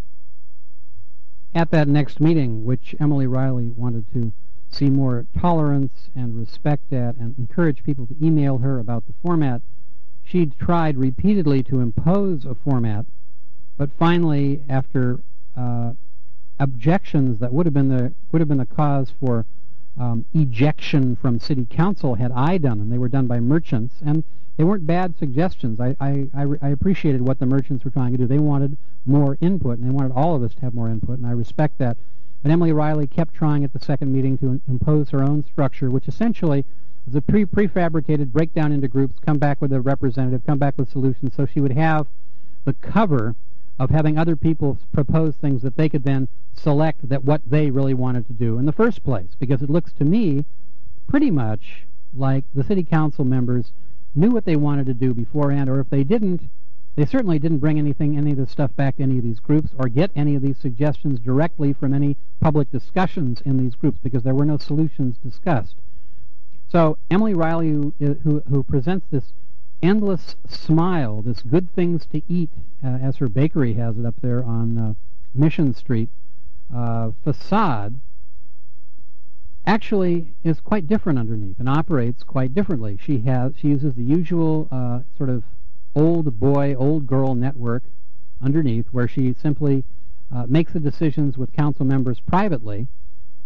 At that next meeting, which Emily Riley wanted to see more tolerance and respect at and encourage people to email her about the format, she tried repeatedly to impose a format, but finally, after uh, objections that would have been the would have been the cause for um, ejection from City Council had I done them. They were done by merchants, and they weren't bad suggestions. I, I, I, I appreciated what the merchants were trying to do. They wanted more input, and they wanted all of us to have more input, and I respect that. But Emily Riley kept trying at the second meeting to impose her own structure, which essentially was a pre prefabricated breakdown into groups, come back with a representative, come back with solutions, so she would have the cover of having other people propose things that they could then select that what they really wanted to do in the first place, because it looks to me pretty much like the City Council members knew what they wanted to do beforehand, or if they didn't, they certainly didn't bring anything, any of this stuff back to any of these groups or get any of these suggestions directly from any public discussions in these groups, because there were no solutions discussed. So Emily Riley, who, who, who presents this endless smile, this good things to eat, uh, as her bakery has it up there on uh, Mission Street, uh, facade, actually is quite different underneath and operates quite differently. She has she uses the usual uh, sort of old boy, old girl network underneath, where she simply uh, makes the decisions with council members privately, uh,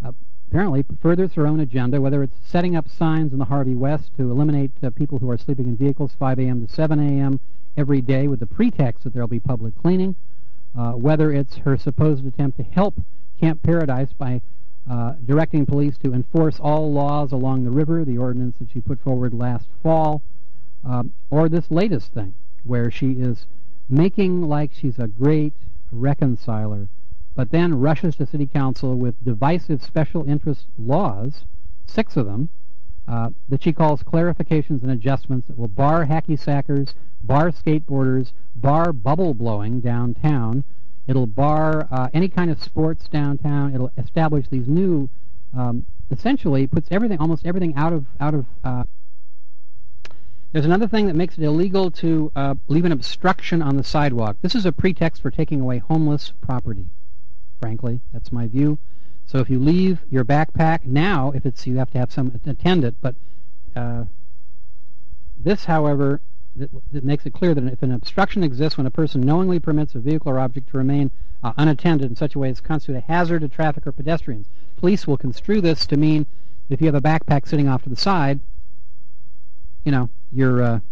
apparently furthers her own agenda, whether it's setting up signs in the Harvey West to eliminate uh, people who are sleeping in vehicles five a.m. to seven a.m. every day with the pretext that there will be public cleaning, uh, whether it's her supposed attempt to help Camp Paradise by uh, directing police to enforce all laws along the river, the ordinance that she put forward last fall, um, or this latest thing, where she is making like she's a great reconciler, but then rushes to City Council with divisive special interest laws, six of them, uh, that she calls clarifications and adjustments that will bar hacky-sackers, bar skateboarders, bar bubble blowing downtown. It'll bar uh, any kind of sports downtown. It'll establish these new, um, essentially puts everything, almost everything out of, out of, uh, there's another thing that makes it illegal to uh, leave an obstruction on the sidewalk. This is a pretext for taking away homeless property, frankly. That's my view. So if you leave your backpack, now, if it's, you have to have some attend it, but uh, this, however, It, it makes it clear that if an obstruction exists when a person knowingly permits a vehicle or object to remain uh, unattended in such a way as to constitute a hazard to traffic or pedestrians, police will construe this to mean if you have a backpack sitting off to the side, you know, you're uh,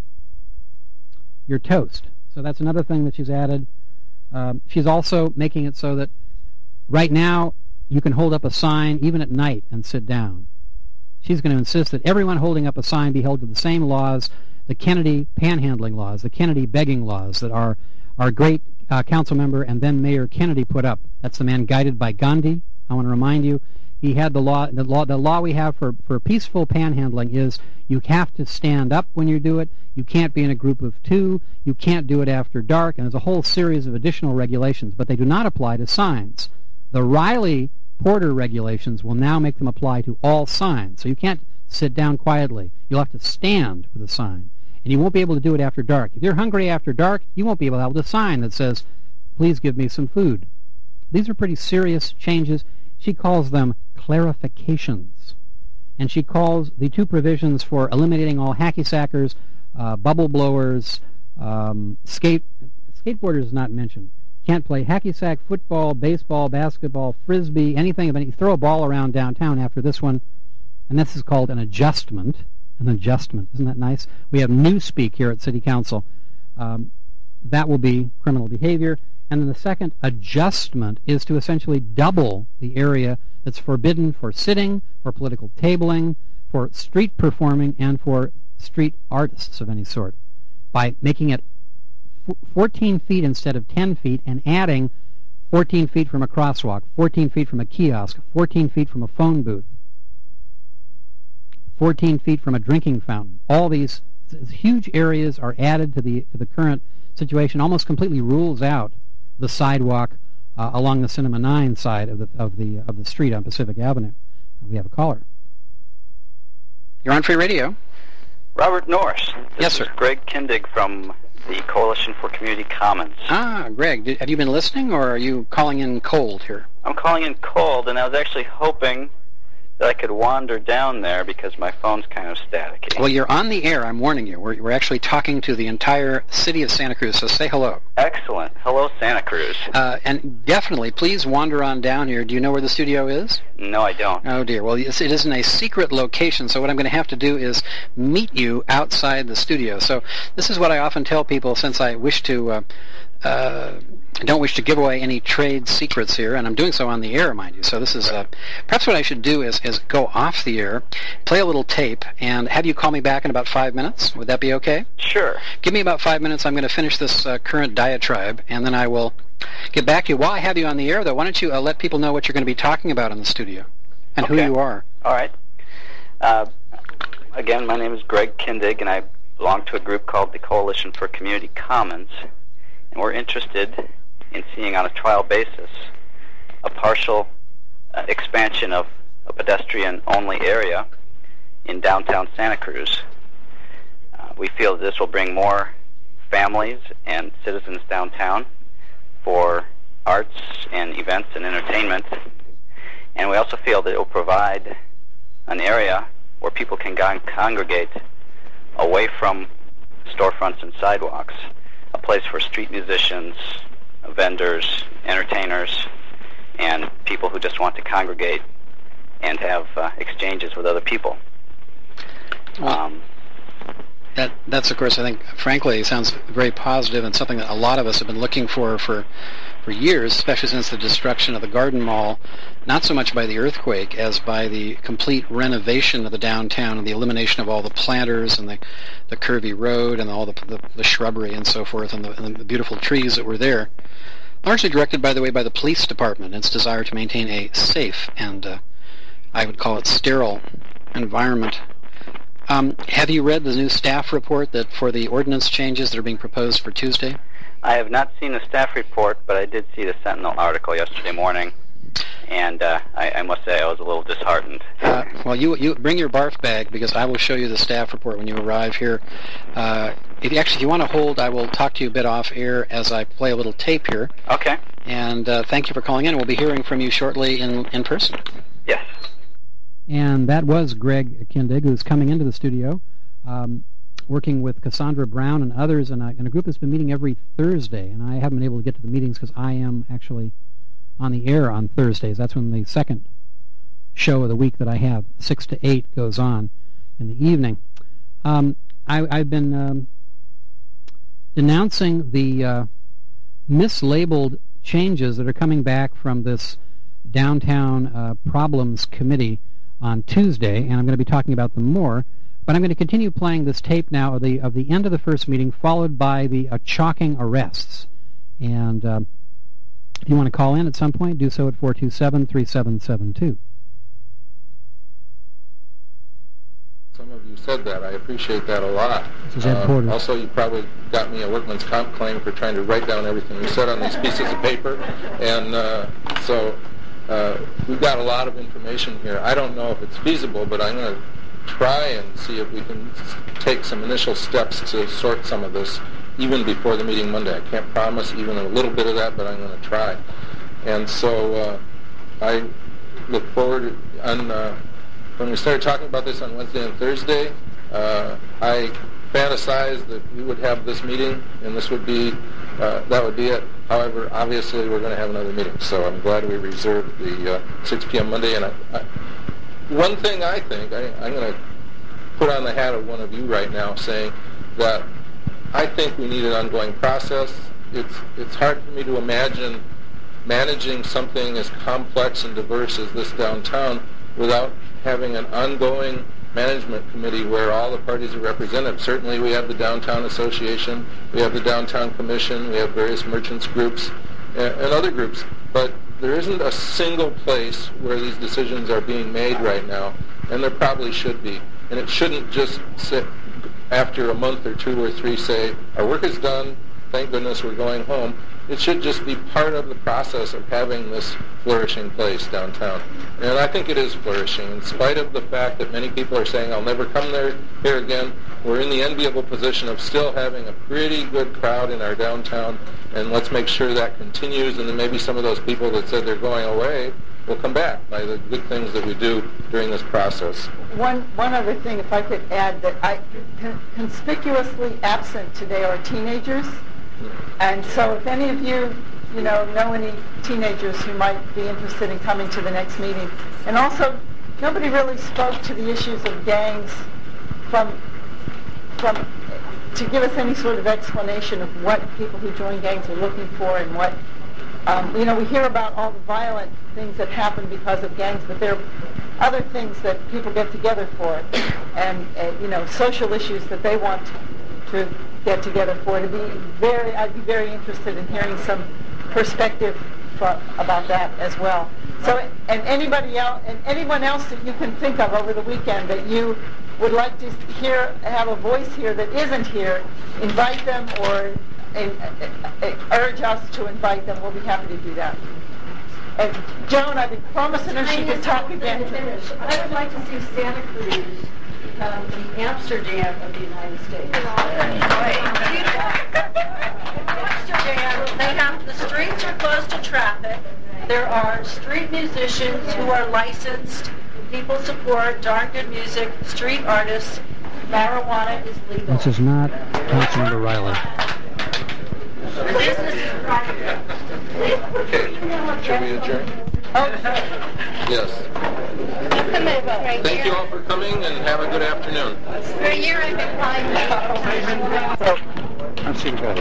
you're toast. So that's another thing that she's added. Um, she's also making it so that right now you can hold up a sign even at night and sit down. She's going to insist that everyone holding up a sign be held to the same laws, the Kennedy panhandling laws, the Kennedy begging laws that our, our great uh, council member and then Mayor Kennedy put up. That's the man guided by Gandhi. I want to remind you, he had the law, the law, the law we have for, for peaceful panhandling is you have to stand up when you do it, you can't be in a group of two, you can't do it after dark, and there's a whole series of additional regulations, but they do not apply to signs. The Riley Porter regulations will now make them apply to all signs, so you can't sit down quietly. You'll have to stand with a sign. And you won't be able to do it after dark. If you're hungry after dark, you won't be able to have a sign that says, please give me some food. These are pretty serious changes. She calls them clarifications. And she calls the two provisions for eliminating all hacky-sackers, uh, bubble blowers, um, skate, skateboarders is not mentioned. Can't play hacky-sack, football, baseball, basketball, frisbee, anything of any. Throw a ball around downtown after this one. And this is called an adjustment. An adjustment. Isn't that nice? We have newspeak here at City Council. Um, that will be criminal behavior. And then the second adjustment is to essentially double the area that's forbidden for sitting, for political tabling, for street performing, and for street artists of any sort, by making it fourteen feet instead of ten feet and adding fourteen feet from a crosswalk, fourteen feet from a kiosk, fourteen feet from a phone booth, fourteen feet from a drinking fountain. All these huge areas are added to the to the current situation. Almost completely rules out the sidewalk uh, along the Cinema Nine side of the of the of the street on Pacific Avenue. Uh, we have a caller. You're on Free Radio. Robert Norris. This Yes, sir. is Greg Kindig from the Coalition for Community Commons. Ah, Greg, did, have you been listening, or are you calling in cold here? I'm calling in cold, and I was actually hoping that I could wander down there because my phone's kind of staticky. Well, you're on the air, I'm warning you. We're, we're actually talking to the entire city of Santa Cruz, so say hello. Excellent. Hello, Santa Cruz. Uh, and definitely, please wander on down here. Do you know where the studio is? No, I don't. Oh, dear. Well, it is in a secret location, so what I'm going to have to do is meet you outside the studio. So this is what I often tell people, since I wish to... Uh, uh, I don't wish to give away any trade secrets here, and I'm doing so on the air, mind you. So this is, uh, perhaps what I should do is, is go off the air, play a little tape, and have you call me back in about five minutes. Would that be okay? Sure. Give me about five minutes. I'm going to finish this uh, current diatribe, and then I will get back to you. While I have you on the air, though, why don't you uh, let people know what you're going to be talking about in the studio, and okay. who you are. All right. Uh, again, my name is Greg Kindig, and I belong to a group called the Coalition for Community Commons, and we're interested in seeing on a trial basis a partial uh, expansion of a pedestrian-only area in downtown Santa Cruz. Uh, we feel that this will bring more families and citizens downtown for arts and events and entertainment, and we also feel that it will provide an area where people can con- congregate away from storefronts and sidewalks, a place for street musicians, vendors, entertainers, and people who just want to congregate and have uh, exchanges with other people. Um, that that's of course, I think, frankly, sounds very positive and something that a lot of us have been looking for for for years, especially since the destruction of the Garden Mall, not so much by the earthquake as by the complete renovation of the downtown and the elimination of all the planters and the, the curvy road and all the, the, the shrubbery and so forth and the, and the beautiful trees that were there. Largely directed, by the way, by the police department and its desire to maintain a safe and, uh, I would call it, sterile environment. Um, have you read the new staff report that for the ordinance changes that are being proposed for Tuesday? I have not seen the staff report, but I did see the Sentinel article yesterday morning, and uh, I, I must say I was a little disheartened. Uh, well, you you bring your barf bag, because I will show you the staff report when you arrive here. Uh, if you, actually, if you want to hold, I will talk to you a bit off air as I play a little tape here. Okay. And uh, thank you for calling in. We'll be hearing from you shortly in, in person. Yes. And that was Greg Kindig, who's coming into the studio, um, working with Cassandra Brown and others in a, in a group that's been meeting every Thursday. And I haven't been able to get to the meetings because I am actually on the air on Thursdays. That's when the second show of the week that I have, six to eight, goes on in the evening. Um, I, I've been um, denouncing the uh, mislabeled changes that are coming back from this Downtown uh, Problems Committee on Tuesday, and I'm going to be talking about them more. But I'm going to continue playing this tape now of the of the end of the first meeting, followed by the uh, shocking arrests. And uh, if you want to call in at some point, do so at four two seven, three seven seven two. Some of you said that. I appreciate that a lot. This is Ed uh, Porter. Also, you probably got me a workman's comp claim for trying to write down everything you said on these pieces of paper. And uh, so uh, we've got a lot of information here. I don't know if it's feasible, but I'm going to try and see if we can take some initial steps to sort some of this even before the meeting Monday. I can't promise even a little bit of that, but I'm going to try. And so uh, I look forward on uh, when we started talking about this on Wednesday and Thursday, uh, I fantasized that we would have this meeting and this would be uh, that would be it. However, obviously we're going to have another meeting, so I'm glad we reserved the uh, six p.m. Monday. And I, I, one thing I think, I, I'm going to put on the hat of one of you right now saying that I think we need an ongoing process. It's it's hard for me to imagine managing something as complex and diverse as this downtown without having an ongoing management committee where all the parties are represented. Certainly we have the Downtown Association, we have the Downtown Commission, we have various merchants groups and, and other groups, but there isn't a single place where these decisions are being made right now, and there probably should be. And it shouldn't just sit after a month or two or three say, our work is done, thank goodness we're going home. It should just be part of the process of having this flourishing place downtown. And I think it is flourishing. In spite of the fact that many people are saying, I'll never come there here again, we're in the enviable position of still having a pretty good crowd in our downtown, and let's make sure that continues, and then maybe some of those people that said they're going away will come back by the good things that we do during this process. One one other thing, if I could add, that I con- conspicuously absent today are teenagers. And so if any of you, you know, know any teenagers who might be interested in coming to the next meeting. And also, nobody really spoke to the issues of gangs from, from to give us any sort of explanation of what people who join gangs are looking for and what, um, you know, we hear about all the violent things that happen because of gangs, but there are other things that people get together for, and, uh, you know, social issues that they want to get together for. To be very, I'd be very interested in hearing some perspective for, about that as well. So, and anybody else, and anyone else that you can think of over the weekend that you would like to hear, have a voice here that isn't here, invite them or uh, uh, urge us to invite them. We'll be happy to do that. And Joan, I've been promising her she could talk again. I would like to see Santa Cruz become the Amsterdam of the United States. Amsterdam, they have, the streets are closed to traffic. There are street musicians who are licensed. People support darn good music, street artists. Marijuana is legal. This is not Councilmember Riley. Business is private. Okay, should we adjourn? Oh. Yes. Thank you all for coming, and have a good afternoon. For a year I've been flying. I'm seeing good.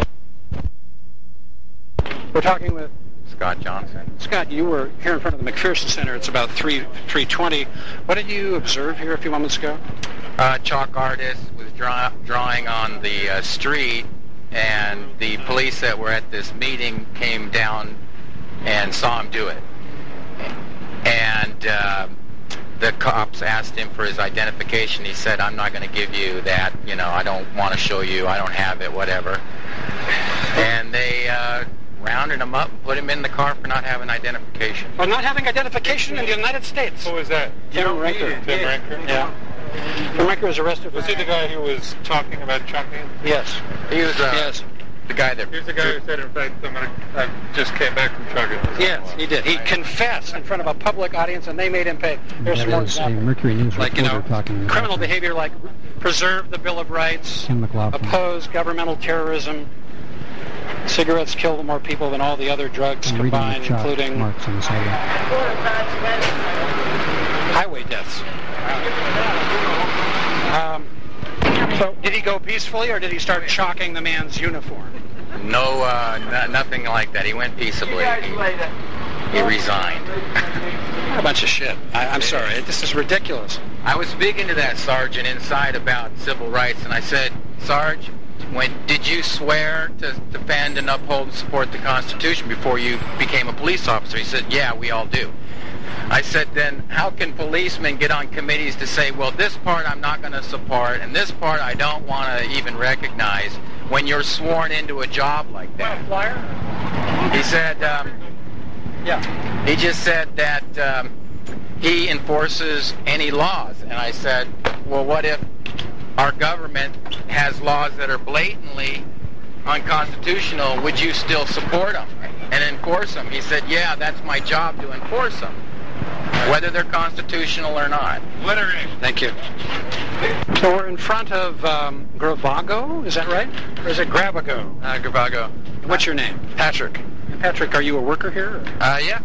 We're talking with Scott Johnson. Scott, you were here in front of the McPherson Center. It's about three three twenty. What did you observe here a few moments ago? Uh, chalk artist was draw- drawing on the uh, street, and the police that were at this meeting came down and saw him do it. And uh, the cops asked him for his identification. He said, "I'm not going to give you that. You know, I don't want to show you. I don't have it, whatever." And they uh, rounded him up and put him in the car for not having identification. Well, not having identification in the United States. Who was that? Tim Renker. Tim Renker? Yeah. Tim Renker was arrested. Was he the guy who was talking about chucking? Yes. He was uh, Yes. the guy that... He was the guy who said, in fact, I'm gonna, I just came back from chugging. Yes, he did. He confessed in front of a public audience, and they made him pay. There's some more That is a examples. Mercury News Like, you know, reporter talking about criminal that. behavior like preserve the Bill of Rights, Ken McLaughlin. oppose governmental terrorism, cigarettes kill more people than all the other drugs I'm reading the combined, chalk including marks on the sidewalk. highway deaths. Um, so, did he go peacefully, or did he start chalking the man's uniform? No, uh, n- nothing like that. He went peaceably. He, he resigned. A bunch of shit. I, I'm sorry. This is ridiculous. I was speaking to that sergeant inside about civil rights, and I said, "Sarge, when did you swear to defend and uphold and support the Constitution before you became a police officer?" He said, "Yeah, we all do." I said, "Then how can policemen get on committees to say, well, this part I'm not going to support, and this part I don't want to even recognize, when you're sworn into a job like that?" He said, um, Yeah. he just said that um, he enforces any laws. And I said, well, what if our government has laws that are blatantly unconstitutional? Would you still support them and enforce them? He said, yeah, that's my job to enforce them, whether they're constitutional or not. Thank you. So we're in front of um, Gravago, is that right? Or is it Gravago? Uh, Gravago. What's your name? Patrick. Patrick, are you a worker here? Or? Uh, yeah.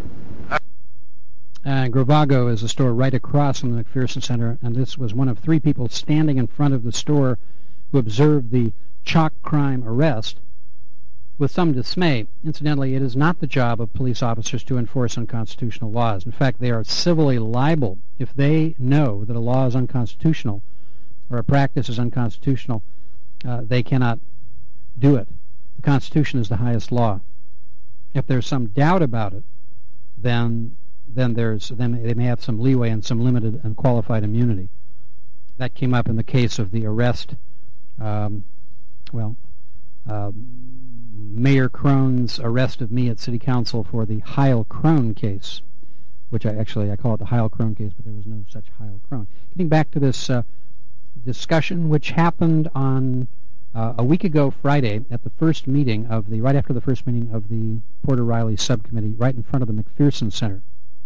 Uh, Gravago is a store right across from the McPherson Center, and this was one of three people standing in front of the store who observed the chalk crime arrest with some dismay. Incidentally, it is not the job of police officers to enforce unconstitutional laws. In fact, they are civilly liable if they know that a law is unconstitutional or a practice is unconstitutional. Uh, they cannot do it. The Constitution is the highest law. If there's some doubt about it, then then there's then they may have some leeway and some limited and qualified immunity. That came up in the case of the arrest. Um, well, uh, Mayor Crone's arrest of me at City Council for the Heil Crone case, which I actually I call it the Heil Crone case, but there was no such Heil Crone. Getting back to this uh, discussion, which happened on uh, a week ago Friday at the first meeting of the right after the first meeting of the Porter Riley subcommittee, right in front of the McPherson Center.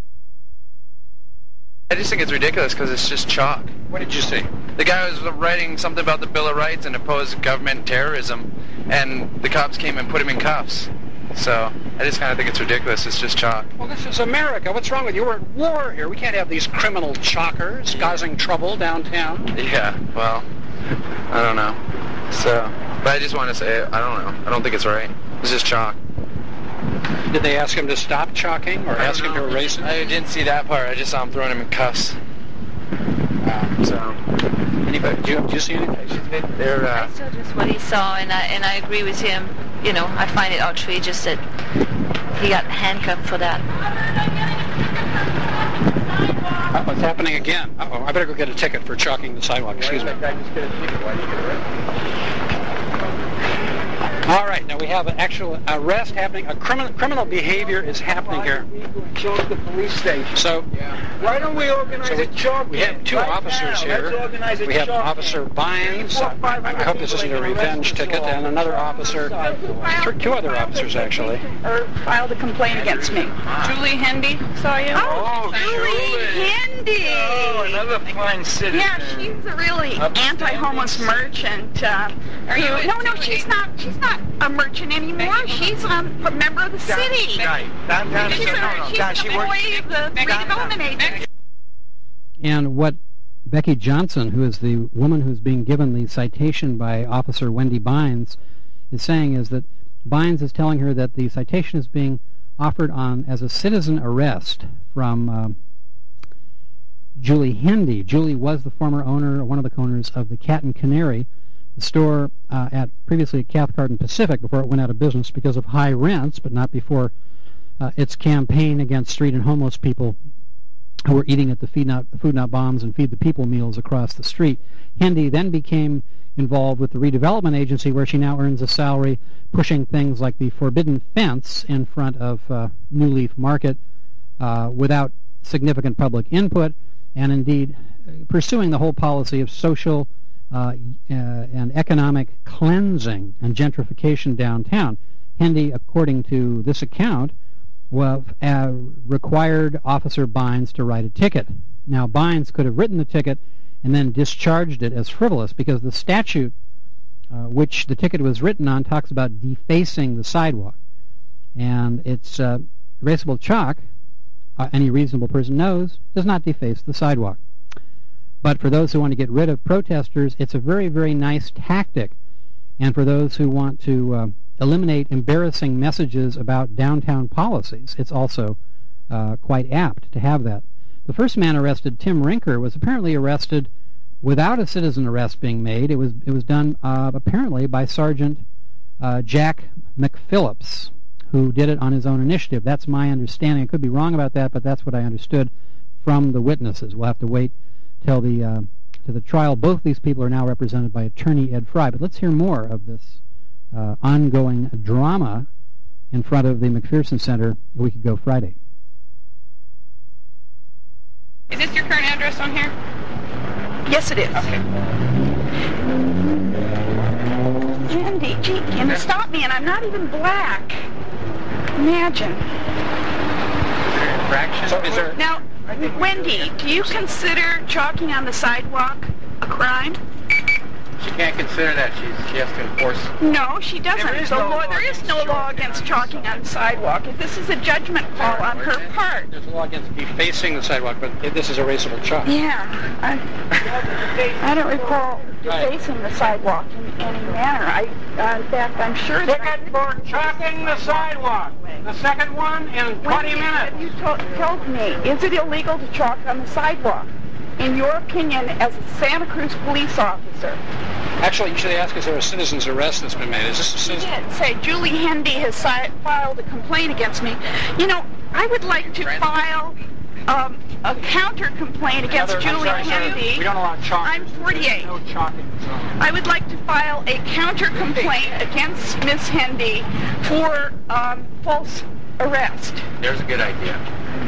I just think it's ridiculous because it's just chalk. What did you see? The guy was writing something about the Bill of Rights and opposed government terrorism, and the cops came and put him in cuffs. So I just kind of think it's ridiculous. It's just chalk. Well, this is America. What's wrong with you? We're at war here. We can't have these criminal chalkers causing trouble downtown. Yeah, well, I don't know. So, but I just want to say, I don't know. I don't think it's right. It's just chalk. Did they ask him to stop chalking or ask him to erase it? I didn't see that part. I just saw him throwing him in cuffs. Um, so, anybody? Do you, do you see anything? They're, uh, I saw just what he saw, and I and I agree with him. You know, I find it outrageous that he got handcuffed for that. Uh-oh, it's happening again. Uh-oh, I better go get a ticket for chalking the sidewalk. Excuse me. All right, now we have an actual arrest happening. A criminal criminal behavior is happening here. Chalk the police station. So, why don't we organize so we, a chalk? we have two right officers now. here. Let's organize a we have chalk Officer Bynes. I, I hope this isn't a revenge ticket, and another officer. Th- two other officers actually. Or filed a complaint against me. Julie Hendy, saw you? Oh, Julie Hendy. Oh, another fine citizen. Yeah, she's a really anti-homeless merchant. Uh, are you? No, no, she's not. She's not a merchant anymore. She's um, a member of the city. Right. Downtown. She's, No, a, no, she's down, the she works. employee of the redevelopment agency. And what Becky Johnson, who is the woman who's being given the citation by Officer Wendy Bynes, is saying is that Bynes is telling her that the citation is being offered on as a citizen arrest from uh, Julie Hendy. Julie was the former owner, one of the owners of the Cat and Canary, the store uh, at previously at Cathcart and Pacific before it went out of business because of high rents, but not before uh, its campaign against street and homeless people who were eating at the Feed Not, Food Not Bombs and Feed the People meals across the street. Hendy then became involved with the redevelopment agency, where she now earns a salary pushing things like the forbidden fence in front of uh, New Leaf Market uh, without significant public input, and indeed uh, pursuing the whole policy of social uh, uh, and economic cleansing and gentrification downtown. Hendy, according to this account, well, uh, required Officer Bynes to write a ticket. Now, Bynes could have written the ticket and then discharged it as frivolous, because the statute uh, which the ticket was written on talks about defacing the sidewalk. And it's uh, erasable chalk, uh, any reasonable person knows, does not deface the sidewalk. But for those who want to get rid of protesters, it's a very, very nice tactic. And for those who want to uh, eliminate embarrassing messages about downtown policies, it's also uh, quite apt to have that. The first man arrested, Tim Rinker, was apparently arrested without a citizen arrest being made. It was it was done uh, apparently by Sergeant uh, Jack McPhillips, who did it on his own initiative. That's my understanding. I could be wrong about that, but that's what I understood from the witnesses. We'll have to wait till the uh, to the trial. Both these people are now represented by attorney Ed Fry. But let's hear more of this uh, ongoing drama in front of the McPherson Center a week ago Friday. Is this your current address on here? Yes, it is. Okay. Andy, gee, can you stop me? And I'm not even black. Imagine. Infraction? So is there... Now, Wendy, do you consider chalking on the sidewalk a crime? She can't consider that. She's, she has to enforce... No, she doesn't. There is the no law, law there is no law against chalking on the sidewalk. If this is a judgment call on her part. There's a law against defacing the sidewalk, but this is erasable chalk. Yeah. I, I don't recall defacing the sidewalk in any manner. I, uh, in fact, I'm sure that... Ticket for chalking the sidewalk. The second one in twenty Wendy, minutes. Have you to- told me, is it illegal to chalk on the sidewalk? In your opinion, as a Santa Cruz police officer? Actually, you should ask, is there a citizen's arrest that's been made? Is this a citizen? She did say, Julie Hendy has si- filed a complaint against me. You know, I would like to file um, a counter-complaint against Another, Julie I'm sorry, Hendy. Sorry. We don't allow chalk. I'm forty-eight. No chalking. I would like to file a counter-complaint against Miss Hendy for um, false arrest. There's a good idea.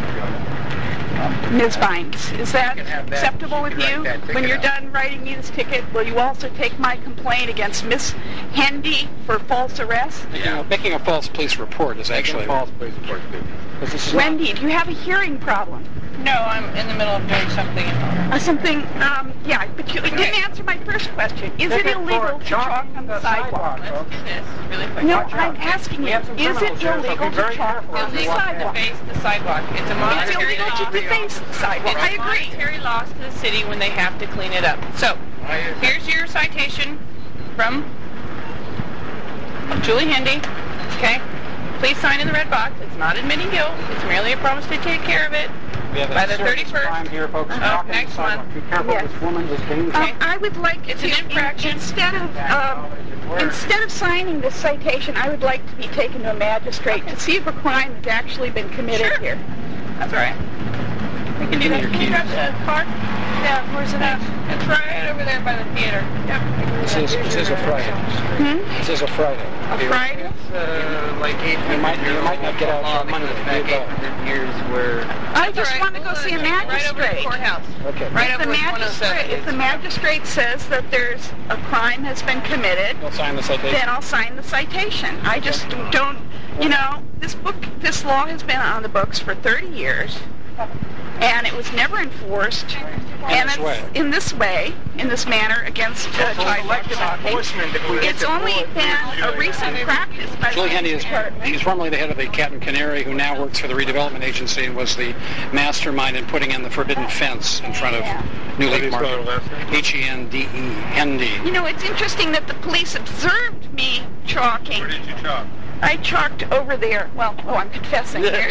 Miz Bynes, is that, that acceptable with you? When you're out. done writing me this ticket, will you also take my complaint against Miss Hendy for false arrest? You know, making a false police report is actually... Making a false police report is good. Wendy, do you have a hearing problem? No, I'm in the middle of doing something. Uh, something, um, yeah, but you didn't answer my first question. Is it illegal to chalk on the sidewalk? Let's do this really quick. No, I'm asking you, is it illegal to chalk on the Illegal to sidewalk? deface the sidewalk. It's a It's monetary illegal to law. deface the sidewalk. I It's a agree. monetary loss to the city when they have to clean it up. So, here's your citation from Julie Hendy. Okay? Please sign in the red box. It's not admitting guilt. It's merely a promise to take care of it. We have By a the serious thirty-first crime here, folks. of Chalking next the sidewalk. month. Be careful, Yes. this woman is dangerous. Um, I would like It's to, an infraction. instead of um, instead of signing this citation, I would like to be taken to a magistrate to see if a crime has actually been committed Sure. here. That's all right. We can do that. Can you grab the car? Yeah, where's it at? It's right over there by the theater. Yep. This is, this is a Friday. Hmm? This is a Friday. A Friday? Uh, like eight You might, you might not get out law your money that goes if back you go. eight hundred years where... I just All right, want to go we'll see a do it. Right over at the magistrate. courthouse. Okay. Right If over the with one oh magistrate, seven. if the magistrate says that there's a crime has been committed, You'll sign the citation. then I'll sign the citation. I just don't, you know, this book, this law has been on the books for thirty years. and it was never enforced. And this it's way. in this way, in this manner, against uh, sidewalk talking. It's only been a recent practice by Julie the Hendy is, police department. she's formerly the head of the Captain Canary, who now works for the redevelopment agency and was the mastermind in putting in the forbidden fence in front of New Lake Market. H E N D E, Hendy. You know, it's interesting that the police observed me chalking. Where did you chalk? I chalked over there. Well, oh, I'm confessing here.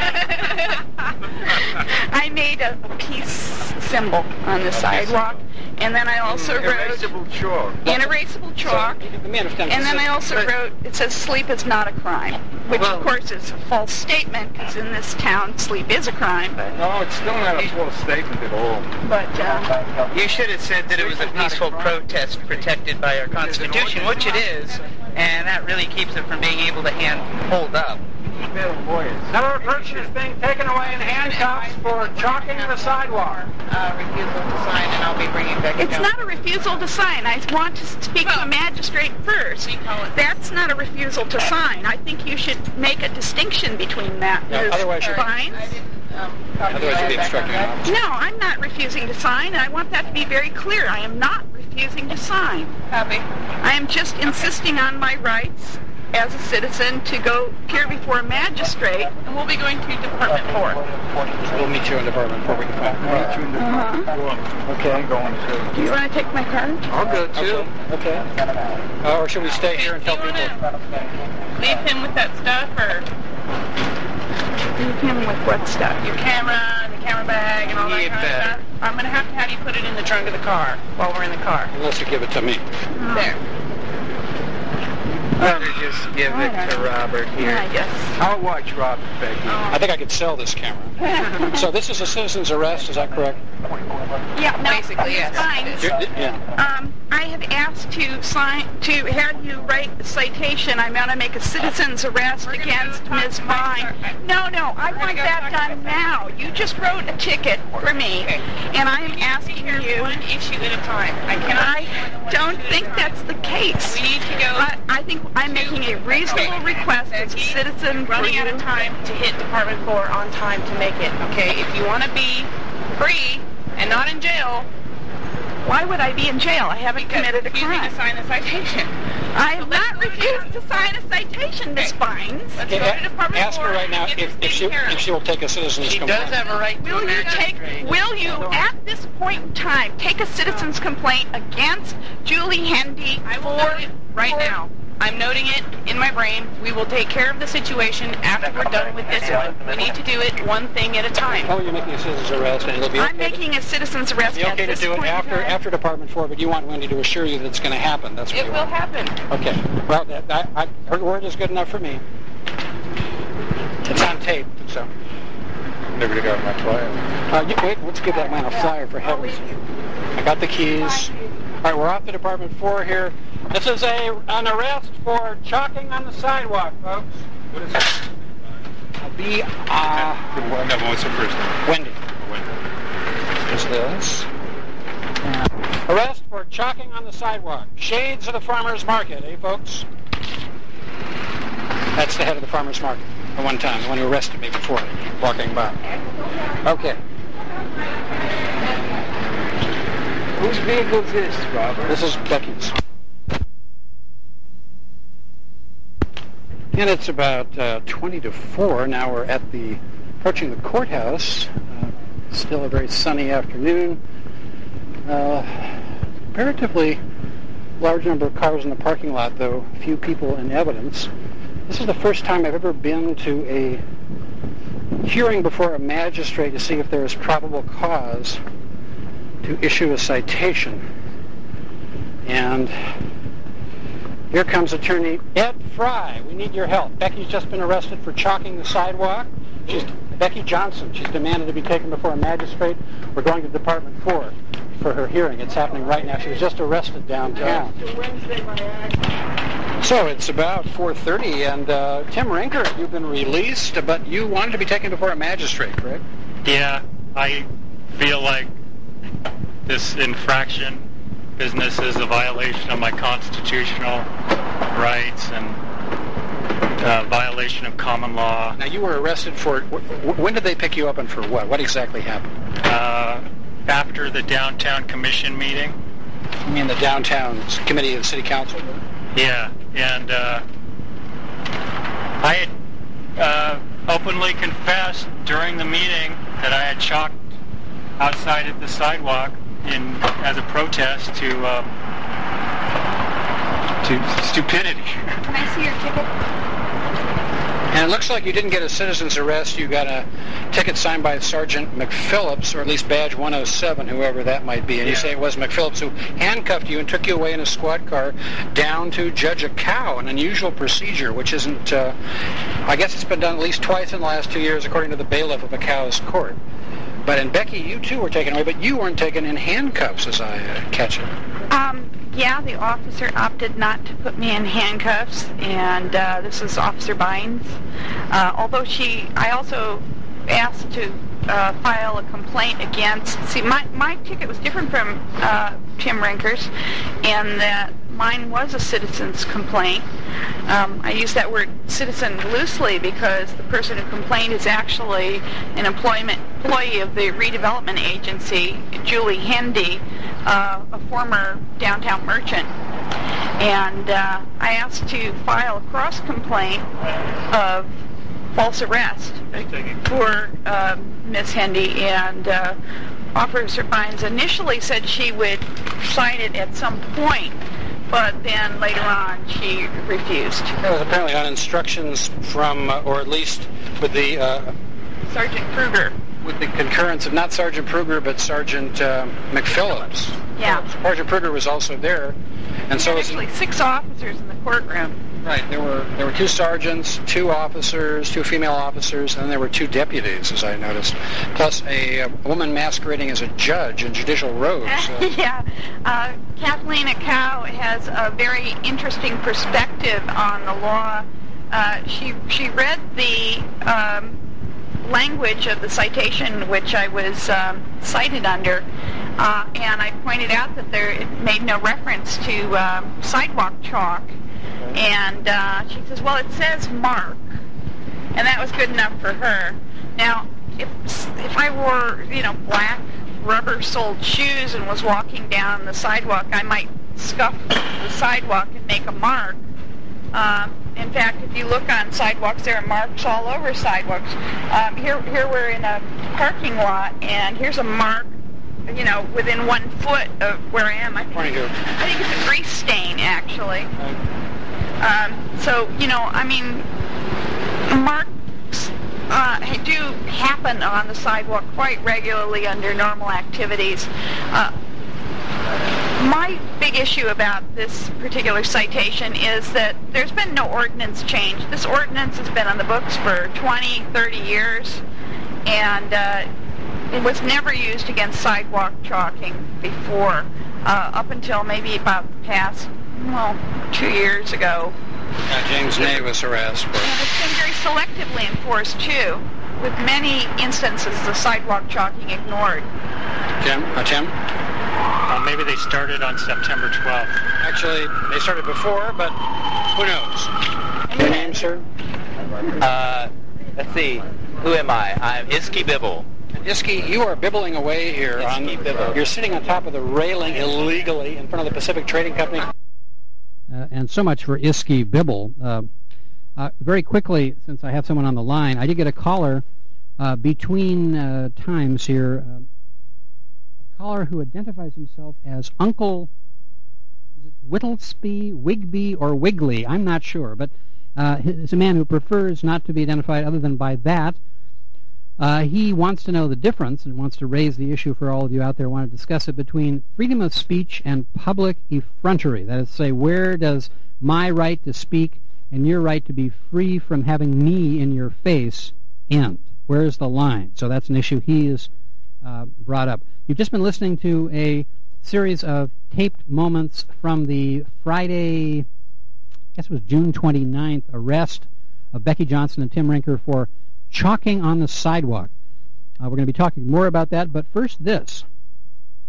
I made a, a peace symbol on the sidewalk, and then I also wrote Erasable chalk. in erasable chalk, and then I also wrote, it says sleep is not a crime, which of course is a false statement, because in this town sleep is a crime, but... No, it's still not a false statement at all. But, uh, You should have said that it was a peaceful protest protected by our Constitution, which it is, and that really keeps it from being able to hand hold up. Another person is being taken away in handcuffs for chalking the sidewalk. Uh, refusal to sign, and I'll be bringing back. it's not a refusal to sign. I want to speak to a magistrate first. That's not a refusal to sign. I think you should make a distinction between that. Yeah, Miz otherwise you're- Fines. Otherwise you'd be obstructing an officer. No, I'm not refusing to sign, and I want that to be very clear. I am not refusing to sign. Copy. I am just insisting on my rights as a citizen to go appear before a magistrate. And we'll be going to Department four. We'll meet you in Department four. We can find Meet you in the Uh-huh. Okay, I'm going to. Do you want to take my card? I'll go too. Okay. Uh, or should we stay here and tell people? Leave him with that stuff, or Leave him with what stuff? your camera and the camera bag and all that You kind bet. of stuff? I'm going to have to have you put it in the trunk of the car while we're in the car. Unless you give it to me. There. Better just give it to Robert here. I guess. I'll watch Robert, Becky. I think I could sell this camera. So this is a citizen's arrest, is that correct? Yeah, no, Basically, yes. Fine. You're- Yeah. Um, I have asked to sign, to have you write the citation. I'm going to make a citizen's arrest against Miz Fine. No, no, I want that done now. You just wrote a ticket for me, and I am asking you. One issue at a time. I cannot. I don't think that's the case. We need to go. I, I think I'm making a reasonable request as a citizen for running you. out of time to hit Department four on time to make it, okay? If you want to be free and not in jail, Why would I be in jail? I haven't committed a refusing crime. to sign the citation. I have not refused to sign a citation, Miss Fines. Let's Okay, go to a- Department ask four her right now and get if, this if she taken care if of. she will take a citizen's She complaint. does have a right to Will a you take, magistrate. will you, at this point in time, take a citizen's complaint against Julie Hendy I will for... note it right for- now. I'm noting it in my brain. We will take care of the situation after we're done with this one. We need to do it one thing at a time. Oh, you're making a citizen's arrest, and it'll be I'm okay. making a citizen's arrest It'll be at okay to this do it point in after time. after Department Four, but you want Wendy to assure you that it's going to happen. That's what It you will want. happen. Okay. Well, that, I, I, her word is good enough for me. It's on tape, so. Never got my flyer. Uh, you, wait, let's give that man a flyer for heaven's sake. I got the keys. All right, we're off to Department Four here. This is a an arrest for chalking on the sidewalk, folks. What is it? B. Uh, No, what's her first name? Wendy. Wendy. Is this? Uh, arrest for chalking on the sidewalk. Shades of the farmer's market, eh, folks? That's the head of the farmer's market. The one time, the one who arrested me before, walking by. Okay. Whose vehicle is this, Robert? This is Becky's. And it's about uh, twenty to four. Now we're at the, approaching the courthouse. Uh, still a very sunny afternoon. Uh, comparatively large number of cars in the parking lot, though few people in evidence. This is the first time I've ever been to a hearing before a magistrate to see if there is probable cause to issue a citation. And here comes attorney Ed Fry. We need your help. Becky's just been arrested for chalking the sidewalk. She's Becky Johnson. She's demanded to be taken before a magistrate. We're going to Department four for her hearing. It's happening right now. She was just arrested downtown. So it's about four thirty, and uh, Tim Rinker, you've been released, but you wanted to be taken before a magistrate, correct? Yeah, I feel like this infraction business is a violation of my constitutional rights, and uh, violation of common law. Now, you were arrested for, wh- when did they pick you up and for what? What exactly happened? Uh, after the downtown commission meeting. You mean the downtown committee of the city council? Yeah, and uh, I had uh, openly confessed during the meeting that I had chalked outside of the sidewalk in as a protest to um, to stupidity. Can I see your ticket? And it looks like you didn't get a citizen's arrest. You got a ticket signed by Sergeant McPhillips, or at least badge one oh seven, whoever that might be. And you say it was McPhillips who handcuffed you and took you away in a squad car down to judge a cow, an unusual procedure, which isn't, uh, I guess it's been done at least twice in the last two years, according to the bailiff of a cow's court. But in Becky, you too were taken away, but you weren't taken in handcuffs, as I uh, catch it. Um, yeah, the officer opted not to put me in handcuffs, and uh, this is Officer Bynes. Uh, although she, I also asked to uh, file a complaint against, see, my, my ticket was different from uh, Tim Rinker's, and that mine was a citizen's complaint. Um, I use that word citizen loosely because the person who complained is actually an employment employee of the redevelopment agency, Julie Hendy, uh, a former downtown merchant. And uh, I asked to file a cross complaint of false arrest for uh, Miss Hendy, and uh, Officer Bynes initially said she would sign it at some point, but then later on she refused. That was apparently on instructions from, uh, or at least with the... Uh, Sergeant Kruger. With the concurrence of not Sergeant Kruger, but Sergeant uh, McPhillips. Yeah. Sergeant Kruger was also there. And so was actually six officers in the courtroom. Right. There were there were two sergeants, two officers, two female officers, and then there were two deputies, as I noticed, plus a, a woman masquerading as a judge in judicial robes. Uh, yeah. Uh, Kathleen Cow has a very interesting perspective on the law. Uh, she she read the um, language of the citation which I was um, cited under, uh, and I pointed out that there it made no reference to uh, sidewalk chalk. And uh, she says, well, it says mark. And that was good enough for her. Now, if if I wore, you know, black rubber-soled shoes and was walking down the sidewalk, I might scuff the sidewalk and make a mark. Um, in fact, if you look on sidewalks, there are marks all over sidewalks. Um, here, here we're in a parking lot, and here's a mark, you know, within one foot of where I am. I think, I think it's a grease stain, actually. Um, so, you know, I mean, marks uh, do happen on the sidewalk quite regularly under normal activities. Uh, my big issue about this particular citation is that there's been no ordinance change. This ordinance has been on the books for twenty, thirty years, and uh, it was never used against sidewalk chalking before, uh, up until maybe about the past, well, two years ago. Uh, James Ney was harassed. But... And it's been very selectively enforced, too, with many instances the sidewalk chalking ignored. Jim? Uh, Tim? Uh, maybe they started on September twelfth. Actually, they started before, but who knows? Your name, sir? Uh, let's see. Who am I? I'm Iski Bibble. Iski, you are bibbling away here. On, you're sitting on top of the railing illegally in front of the Pacific Trading Company. Uh, and so much for Iski Bibble. Uh, uh, very quickly, since I have someone on the line, I did get a caller uh, between uh, times here. Uh, a caller who identifies himself as Uncle is it Whittlesby, Wigby, or Wiggly. I'm not sure, but uh, he's a man who prefers not to be identified other than by that. Uh, he wants to know the difference and wants to raise the issue for all of you out there who want to discuss it between freedom of speech and public effrontery. That is to say, where does my right to speak and your right to be free from having me in your face end? Where is the line? So that's an issue he has uh, brought up. You've just been listening to a series of taped moments from the Friday, I guess it was June twenty-ninth, arrest of Becky Johnson and Tim Rinker for chalking on the sidewalk. Uh, we're going to be talking more about that, but first this.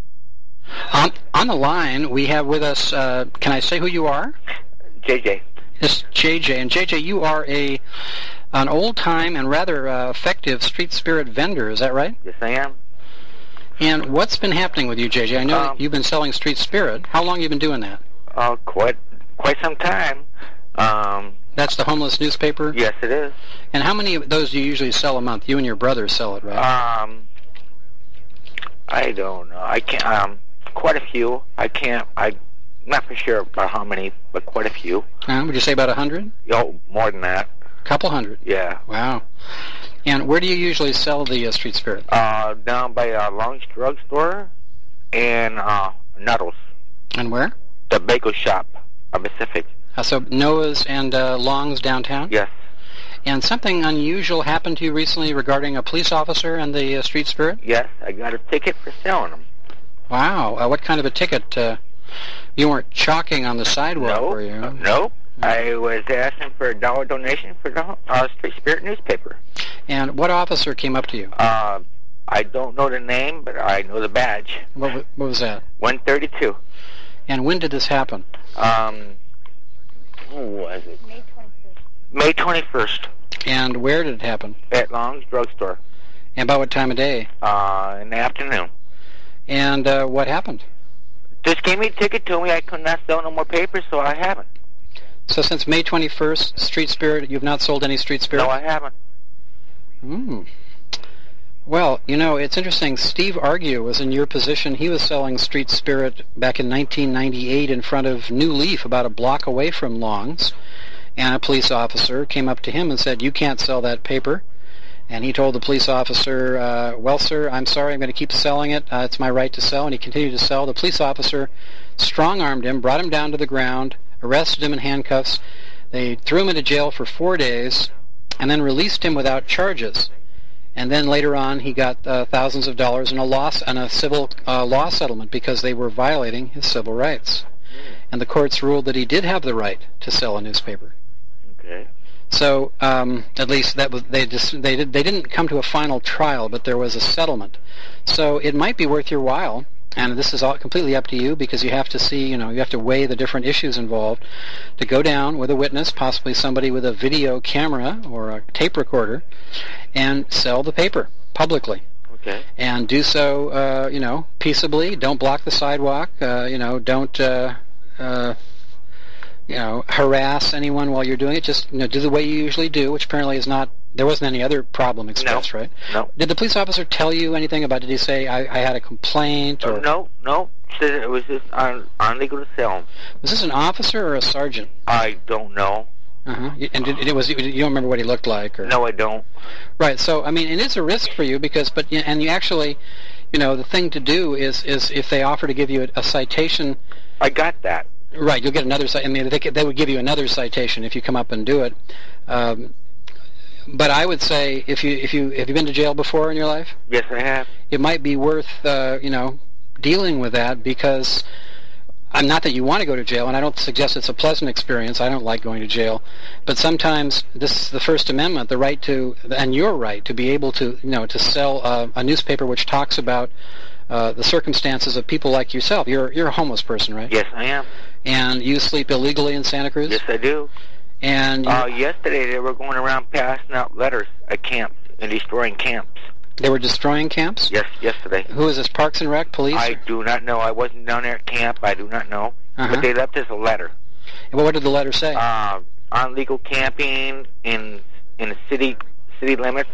On, on the line, we have with us, uh, can I say who you are? J J. This is J J, and J J, you are a an old-time and rather uh, effective street spirit vendor. Is that right? Yes, I am. And what's been happening with you, J J? I know Um, that you've been selling street spirit. How long have you been doing that? Uh, quite quite some time. Um, That's the homeless newspaper? yes, it is. And how many of those do you usually sell a month? You and your brother sell it, right? Um, I don't know. I can't. Um, quite a few. I can't. I'm not for sure about how many, but quite a few. Uh, would you say about a hundred? Oh, more than that. Couple hundred? Yeah. Wow. And where do you usually sell the uh, street spirit? Uh, down by uh, Long's Drug Store and uh, Nuttles. And where? The bagel shop on Pacific. Uh, so Noah's and uh, Long's downtown? Yes. And something unusual happened to you recently regarding a police officer and the uh, street spirit? Yes, I got a ticket for selling them. Wow. Uh, what kind of a ticket? Uh, you weren't chalking on the sidewalk, Nope. were you? Uh, nope. I was asking for a dollar donation for the uh, Street Spirit newspaper. And what officer came up to you? Uh, I don't know the name, but I know the badge. What, wa- what was that? one thirty-two. And when did this happen? Um, who was it? May twenty-first. And where did it happen? At Long's Drug Store. And about what time of day? Uh, in the afternoon. And uh, what happened? Just gave me a ticket, told me I could not sell no more papers, so I haven't. So since May twenty-first, Street Spirit, you've not sold any Street Spirit? No, I haven't. Hmm. Well, you know, it's interesting. Steve Argue was in your position. He was selling Street Spirit back in nineteen ninety-eight in front of New Leaf, about a block away from Long's. And a police officer came up to him and said, "You can't sell that paper." And he told the police officer, uh, well, sir, I'm sorry, I'm going to keep selling it. Uh, it's my right to sell. And he continued to sell. The police officer strong-armed him, brought him down to the ground, arrested him in handcuffs. They threw him into jail for four days and then released him without charges. And then later on, he got uh, thousands of dollars in a loss and a civil uh, law settlement because they were violating his civil rights. And the courts ruled that he did have the right to sell a newspaper. Okay. So um, at least that was they just they did they didn't come to a final trial, but there was a settlement. So it might be worth your while. And this is all completely up to you because you have to see, you know, you have to weigh the different issues involved to go down with a witness, possibly somebody with a video camera or a tape recorder, and sell the paper publicly. Okay. And do so, uh, you know, peaceably. Don't block the sidewalk. Uh, you know, don't, uh, uh, you know, harass anyone while you're doing it. Just, you know, do the way you usually do, which apparently is not. There wasn't any other problem expressed, No. right? No. Did the police officer tell you anything about? Did he say I, I had a complaint? Or Uh, no, no. Said it was just un- unlegal to sell them. Was this an officer or a sergeant? I don't know. Uh-huh. And did, it was you don't remember what he looked like? Or? No, I don't. Right. So I mean, it is a risk for you because, but and you actually, you know, the thing to do is is if they offer to give you a, a citation. I got that. Right. You'll get another. I mean, they could, they would give you another citation if you come up and do it. Um, but I would say if you if you have you been to jail before in your life? Yes, I have. It might be worth uh, you know dealing with that because. I'm not that you want to go to jail, and I don't suggest it's a pleasant experience. I don't like going to jail, but sometimes this is the First Amendment, the right to, and your right to be able to, you know, to sell uh, a newspaper which talks about uh, the circumstances of people like yourself. You're you're a homeless person, right? Yes, I am. And you sleep illegally in Santa Cruz? Yes, I do. And you, uh, yesterday they were going around passing out letters at camps and destroying camps. They were destroying camps? Yes, yesterday. Who is this, Parks and Rec, police? I do not know. I wasn't down there at camp. I do not know. Uh-huh. But they left us a letter. And what did the letter say? Uh, illegal camping in in the city city limits.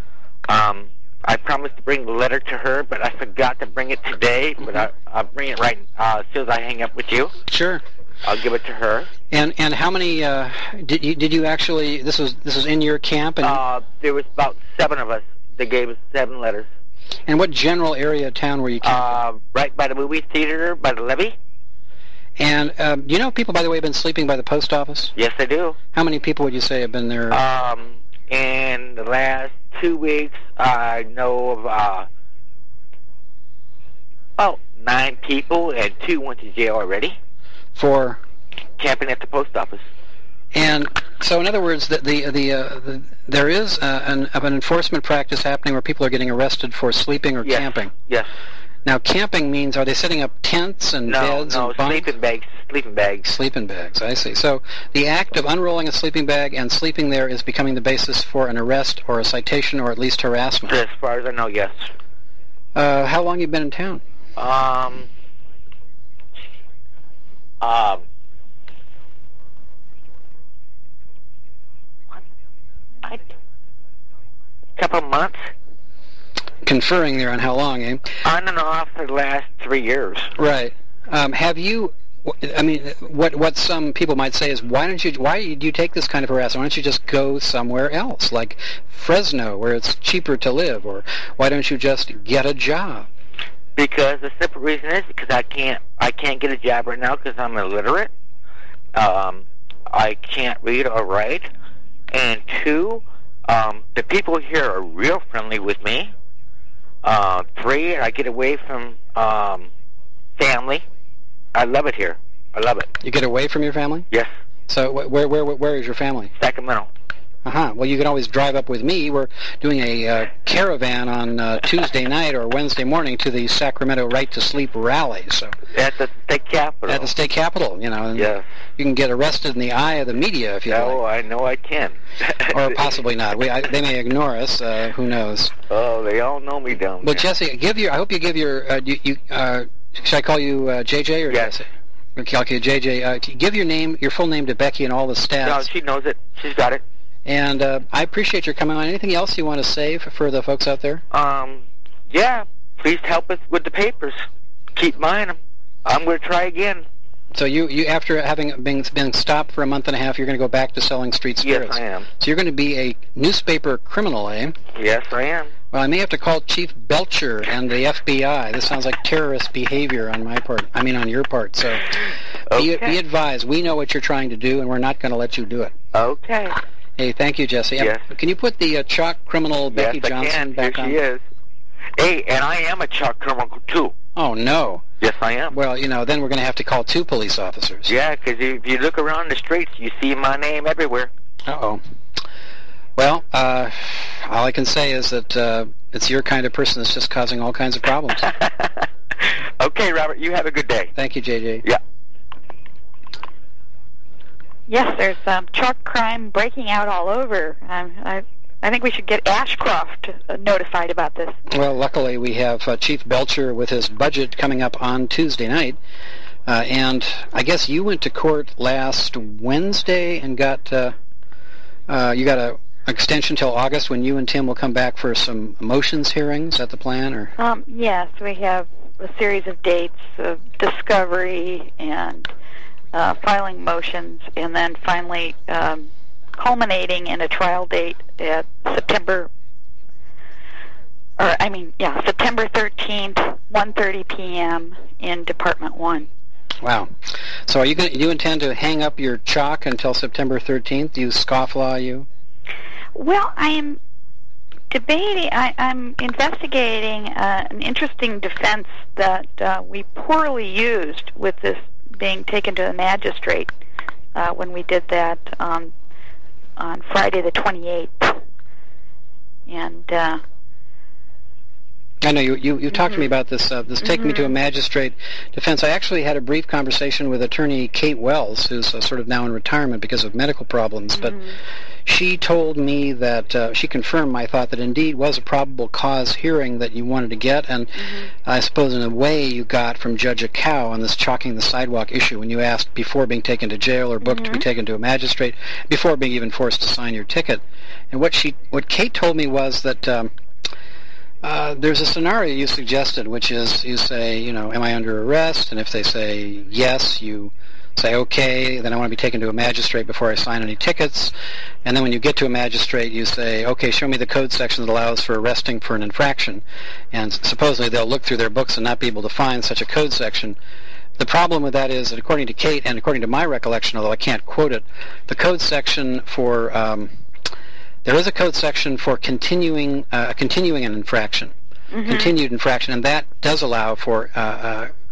Um, I promised to bring the letter to her, but I forgot to bring it today. But I, I'll bring it right uh, as soon as I hang up with you. Sure. I'll give it to her. And and how many uh, did you did you actually? This was this was in your camp. And uh, there was about seven of us. They gave us seven letters. And what general area of town were you camping? Uh, right by the movie theater, by the levee. And um, do you know people, by the way, have been sleeping by the post office? Yes, I do. How many people would you say have been there? Um, in the last two weeks, I know of uh, about nine people, and two went to jail already. For? Camping at the post office. And so, in other words, the the, the, uh, the there is uh, an, an enforcement practice happening where people are getting arrested for sleeping or yes. camping. Yes. Now, camping means, are they setting up tents and no, beds no, and bunks? sleeping bags, sleeping bags. Sleeping bags, I see. So the act of unrolling a sleeping bag and sleeping there is becoming the basis for an arrest or a citation or at least harassment. As far as I know, yes. Uh, how long have you been in town? Um, um, I, couple of months. Conferring there on how long, eh? On and off for the last three years. Right. Um, have you? I mean, what what some people might say is, why don't you? Why do you take this kind of harassment? Why don't you just go somewhere else, like Fresno, where it's cheaper to live, or why don't you just get a job? Because the simple reason is because I can't I can't get a job right now because I'm illiterate. Um, I can't read or write, and two, um, the people here are real friendly with me. Uh, three, I get away from um, family. I love it here. I love it. You get away from your family? Yes. So wh- where where where is your family? Sacramento. Uh-huh. Well, you can always drive up with me. We're doing a uh, caravan on uh, Tuesday night or Wednesday morning to the Sacramento Right to Sleep rally. So at the state capitol. At the state capitol, you know. And yes. You can get arrested in the eye of the media if you oh, like. I know I can. Or possibly not. We, I, they may ignore us. Uh, who knows? Oh, they all know me down there. Well, Jesse, give your. I hope you give your. Uh, you. you uh, should I call you uh, J J or yes. Jesse? Okay, okay, J J. Uh, give your name, your full name to Becky and all the staff. No, she knows it. She's got it. And uh, I appreciate your coming on. Anything else you want to say for the folks out there? Um, yeah. Please help us with the papers. Keep buying them. I'm going to try again. So you, you after having been, been stopped for a month and a half, you're going to go back to selling street spirits? Yes, I am. So you're going to be a newspaper criminal, eh? Yes, I am. Well, I may have to call Chief Belcher and the F B I. This sounds like terrorist behavior on my part. I mean, on your part. So okay. be, be advised. We know what you're trying to do, and we're not going to let you do it. Okay. Hey, thank you, Jesse. Yes. Can you put the uh, chalk criminal Becky yes, Johnson I can. back Here on? she is. Hey, and I am a chalk criminal, too. Oh, no. Yes, I am. Well, you know, then we're going to have to call two police officers. Yeah, because if you look around the streets, you see my name everywhere. Uh-oh. Well, uh, all I can say is that uh, it's your kind of person that's just causing all kinds of problems. Okay, Robert, you have a good day. Thank you, J J. Yeah. Yes, there's um, chalk crime breaking out all over. Um, I, I think we should get Ashcroft uh, notified about this. Well, luckily we have uh, Chief Belcher with his budget coming up on Tuesday night. Uh, and I guess you went to court last Wednesday and got, uh, uh, you got a extension till August when you and Tim will come back for some motions hearings. Is that the plan? Or um, yes, we have a series of dates of discovery and uh, filing motions, and then finally um, culminating in a trial date at September, or I mean, yeah, September thirteenth, one thirty p.m. in Department One. Wow. So are you going? Do you intend to hang up your chalk until September thirteenth? Do you scofflaw you? Well, I am debating, I, I'm investigating uh, an interesting defense that uh, we poorly used with this being taken to the magistrate uh, when we did that um, on Friday the twenty-eighth. And uh, I know you, you, you talked mm-hmm. to me about this, uh, this take mm-hmm. me to a magistrate defense. I actually had a brief conversation with attorney Kate Wells, who's uh, sort of now in retirement because of medical problems, mm-hmm. but she told me that, uh, she confirmed my thought that indeed was a probable cause hearing that you wanted to get, and mm-hmm. I suppose in a way you got from Judge Acow on this chalking the sidewalk issue when you asked before being taken to jail or booked mm-hmm. to be taken to a magistrate, before being even forced to sign your ticket. And what she, what Kate told me was that, um, Uh, there's a scenario you suggested, which is you say, you know, am I under arrest? And if they say yes, you say, okay, then I want to be taken to a magistrate before I sign any tickets. And then when you get to a magistrate, you say, okay, show me the code section that allows for arresting for an infraction. And supposedly they'll look through their books and not be able to find such a code section. The problem with that is that according to Kate, and according to my recollection, although I can't quote it, the code section for... Um, There is a code section for continuing uh, continuing an infraction, mm-hmm. continued infraction, and that does allow for uh, uh,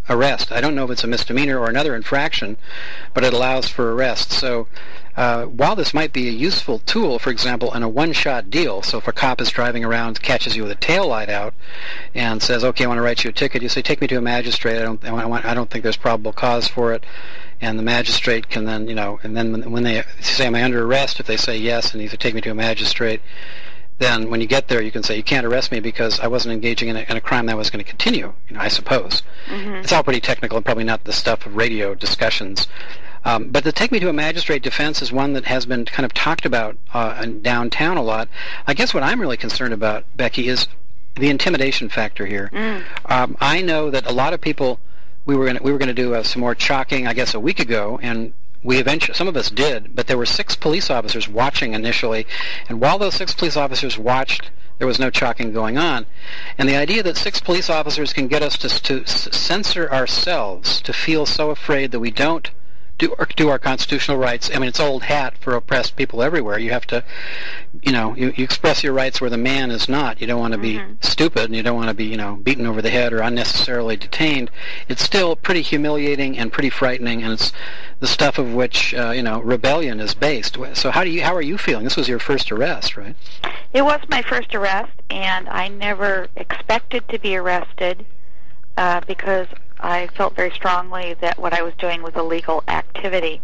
arrest. I don't know if it's a misdemeanor or another infraction, but it allows for arrest. So uh, while this might be a useful tool, for example, in a one-shot deal, so if a cop is driving around, catches you with a tail light out, and says, okay, I want to write you a ticket, you say, take me to a magistrate, I don't, I, want, I don't think there's probable cause for it, and the magistrate can then, you know, and then when, when they say, am I under arrest, if they say yes, and you say, take me to a magistrate, then when you get there, you can say, you can't arrest me because I wasn't engaging in a, in a crime that was going to continue, you know, I suppose. Mm-hmm. It's all pretty technical and probably not the stuff of radio discussions. Um, but the take me to a magistrate defense is one that has been kind of talked about uh, in downtown a lot. I guess what I'm really concerned about, Becky, is the intimidation factor here. Mm. Um, I know that a lot of people, we were gonna, we were going to do uh, some more chalking, I guess, a week ago, and we eventually, some of us did, but there were six police officers watching initially, and while those six police officers watched, there was no chalking going on. And the idea that six police officers can get us to, to censor ourselves, to feel so afraid that we don't do our, do our constitutional rights. I mean, it's old hat for oppressed people everywhere. You have to, you know, you, you express your rights where the man is not. You don't want to be mm-hmm. stupid, and you don't want to be, you know, beaten over the head or unnecessarily detained. It's still pretty humiliating and pretty frightening, and it's the stuff of which, uh, you know, rebellion is based. So how do you, how are you feeling? This was your first arrest, right? It was my first arrest, and I never expected to be arrested uh, because I felt very strongly that what I was doing was illegal activity.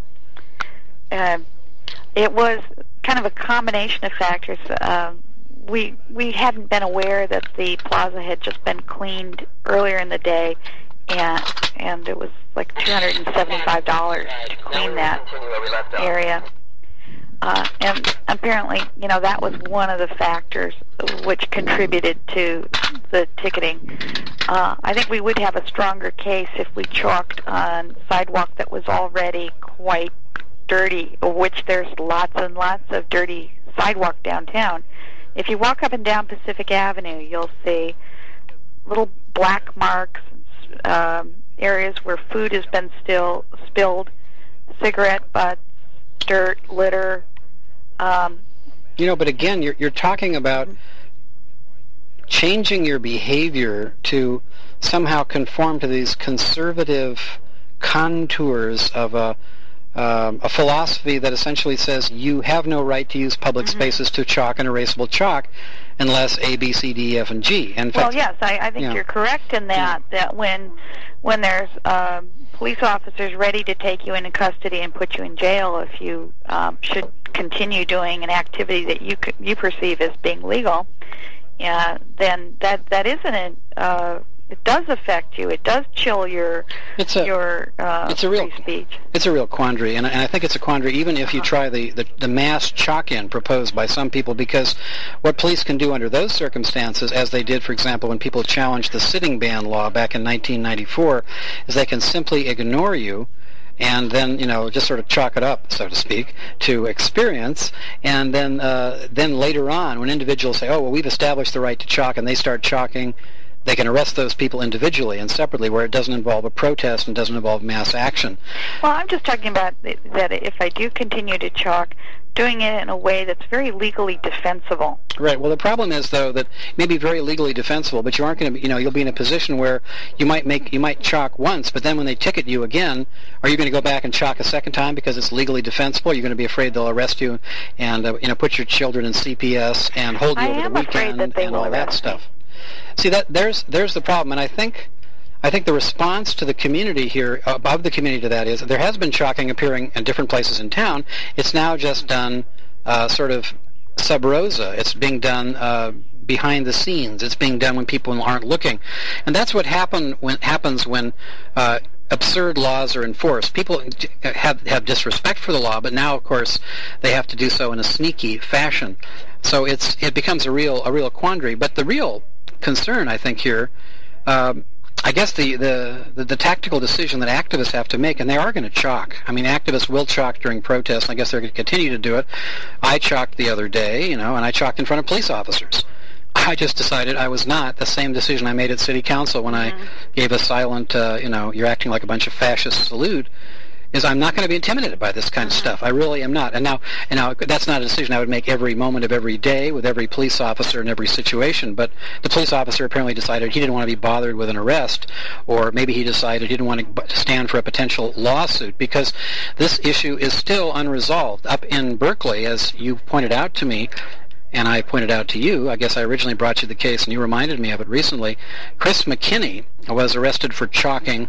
Uh, it was kind of a combination of factors. Uh, we we hadn't been aware that the plaza had just been cleaned earlier in the day, and and it was like two hundred seventy-five dollars to clean that area. Uh, and apparently, you know, that was one of the factors which contributed to the ticketing. Uh, I think we would have a stronger case if we chalked on sidewalk that was already quite dirty, of which there's lots and lots of dirty sidewalk downtown. If you walk up and down Pacific Avenue, you'll see little black marks, um, areas where food has been still spilled, cigarette butts, dirt, litter. Um, you know, but again, you're you're talking about changing your behavior to somehow conform to these conservative contours of a um, a philosophy that essentially says you have no right to use public mm-hmm. spaces to chalk an erasable chalk unless A, B, C, D, E, F, and G. And well, yes, I, I think yeah. you're correct in that, yeah. that when when there's um, police officers ready to take you into custody and put you in jail if you um, should continue doing an activity that you you perceive as being legal, yeah, then that that isn't it. Uh, it does affect you. It does chill your it's a, your uh, it's a real, free speech. It's a real quandary, and, and I think it's a quandary even if you try the, the, the mass chalk-in proposed by some people, because what police can do under those circumstances, as they did, for example, when people challenged the sitting ban law back in nineteen ninety-four, is they can simply ignore you and then, you know, just sort of chalk it up, so to speak, to experience, and then uh, then later on, when individuals say, oh, well, we've established the right to chalk, and they start chalking, they can arrest those people individually and separately where it doesn't involve a protest and doesn't involve mass action. Well, I'm just talking about that if I do continue to chalk, doing it in a way that's very legally defensible. Right. Well, the problem is, though, that it may be very legally defensible, but you aren't going to be, you know, you'll be in a position where you might make, you might chalk once, but then when they ticket you again, are you going to go back and chalk a second time because it's legally defensible? You're going to be afraid they'll arrest you and, uh, you know, put your children in C P S and hold you I over the weekend that and all that stuff. Me. See, that there's there's the problem, and I think I think the response to the community here, above the community to that, is there has been chalking appearing in different places in town. It's now just done uh, sort of sub rosa. It's being done uh, behind the scenes. It's being done when people aren't looking, and that's what happen when happens when uh, absurd laws are enforced. People have have disrespect for the law, but now, of course, they have to do so in a sneaky fashion. So it's it becomes a real a real quandary. But the real concern, I think, here, um, I guess the, the, the, the tactical decision that activists have to make, and they are going to chalk. I mean, activists will chalk during protests, and I guess they're going to continue to do it. I chalked the other day, you know, and I chalked in front of police officers. I just decided I was not. The same decision I made at City Council when mm-hmm. I gave a silent, uh, you know, you're acting like a bunch of fascists salute. is I'm not going to be intimidated by this kind of stuff. I really am not. And now, and now that's not a decision I would make every moment of every day with every police officer in every situation. But the police officer apparently decided he didn't want to be bothered with an arrest, or maybe he decided he didn't want to stand for a potential lawsuit, because this issue is still unresolved. Up in Berkeley, as you pointed out to me, and I pointed out to you, I guess I originally brought you the case and you reminded me of it recently, Chris McKinney was arrested for chalking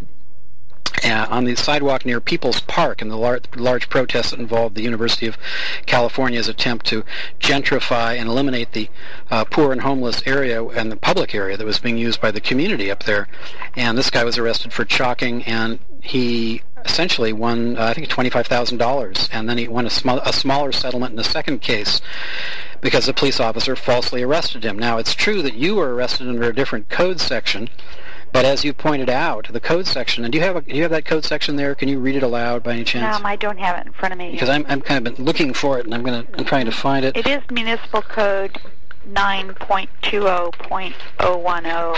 Uh, on the sidewalk near People's Park in the lar- large protest that involved the University of California's attempt to gentrify and eliminate the uh, poor and homeless area and the public area that was being used by the community up there. And this guy was arrested for chalking, and he essentially won, uh, I think, twenty-five thousand dollars. And then he won a, sm- a smaller settlement in the second case because a police officer falsely arrested him. Now, it's true that you were arrested under a different code section, but as you pointed out, the code section, and do you have a, do you have that code section there? Can you read it aloud by any chance? Um, I don't have it in front of me. Because I'm I'm kind of been looking for it, and I'm gonna I'm trying to find it. It is Municipal Code nine point two zero point zero one zero.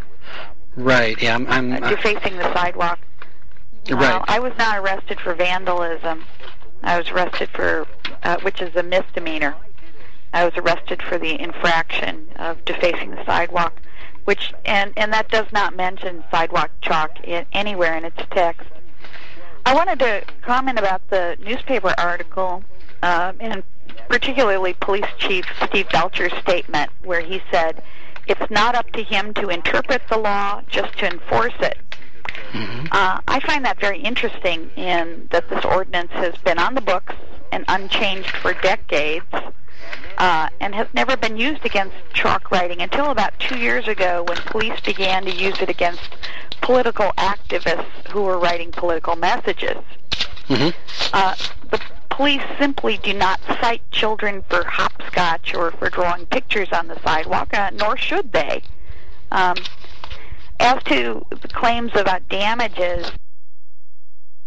Right. Yeah. I'm. I'm uh, defacing the sidewalk. Right. Uh, I was not arrested for vandalism. I was arrested for, uh, which is a misdemeanor. I was arrested for the infraction of defacing the sidewalk, which and and that does not mention sidewalk chalk in, anywhere in its text. I wanted to comment about the newspaper article, um, and particularly Police Chief Steve Belcher's statement, where he said, "It's not up to him to interpret the law, just to enforce it." Mm-hmm. Uh, I find that very interesting, in that this ordinance has been on the books and unchanged for decades. Uh, and has never been used against chalk writing until about two years ago, when police began to use it against political activists who were writing political messages. Mm-hmm. Uh, the police simply do not cite children for hopscotch or for drawing pictures on the sidewalk, uh, nor should they. Um, as to the claims about damages,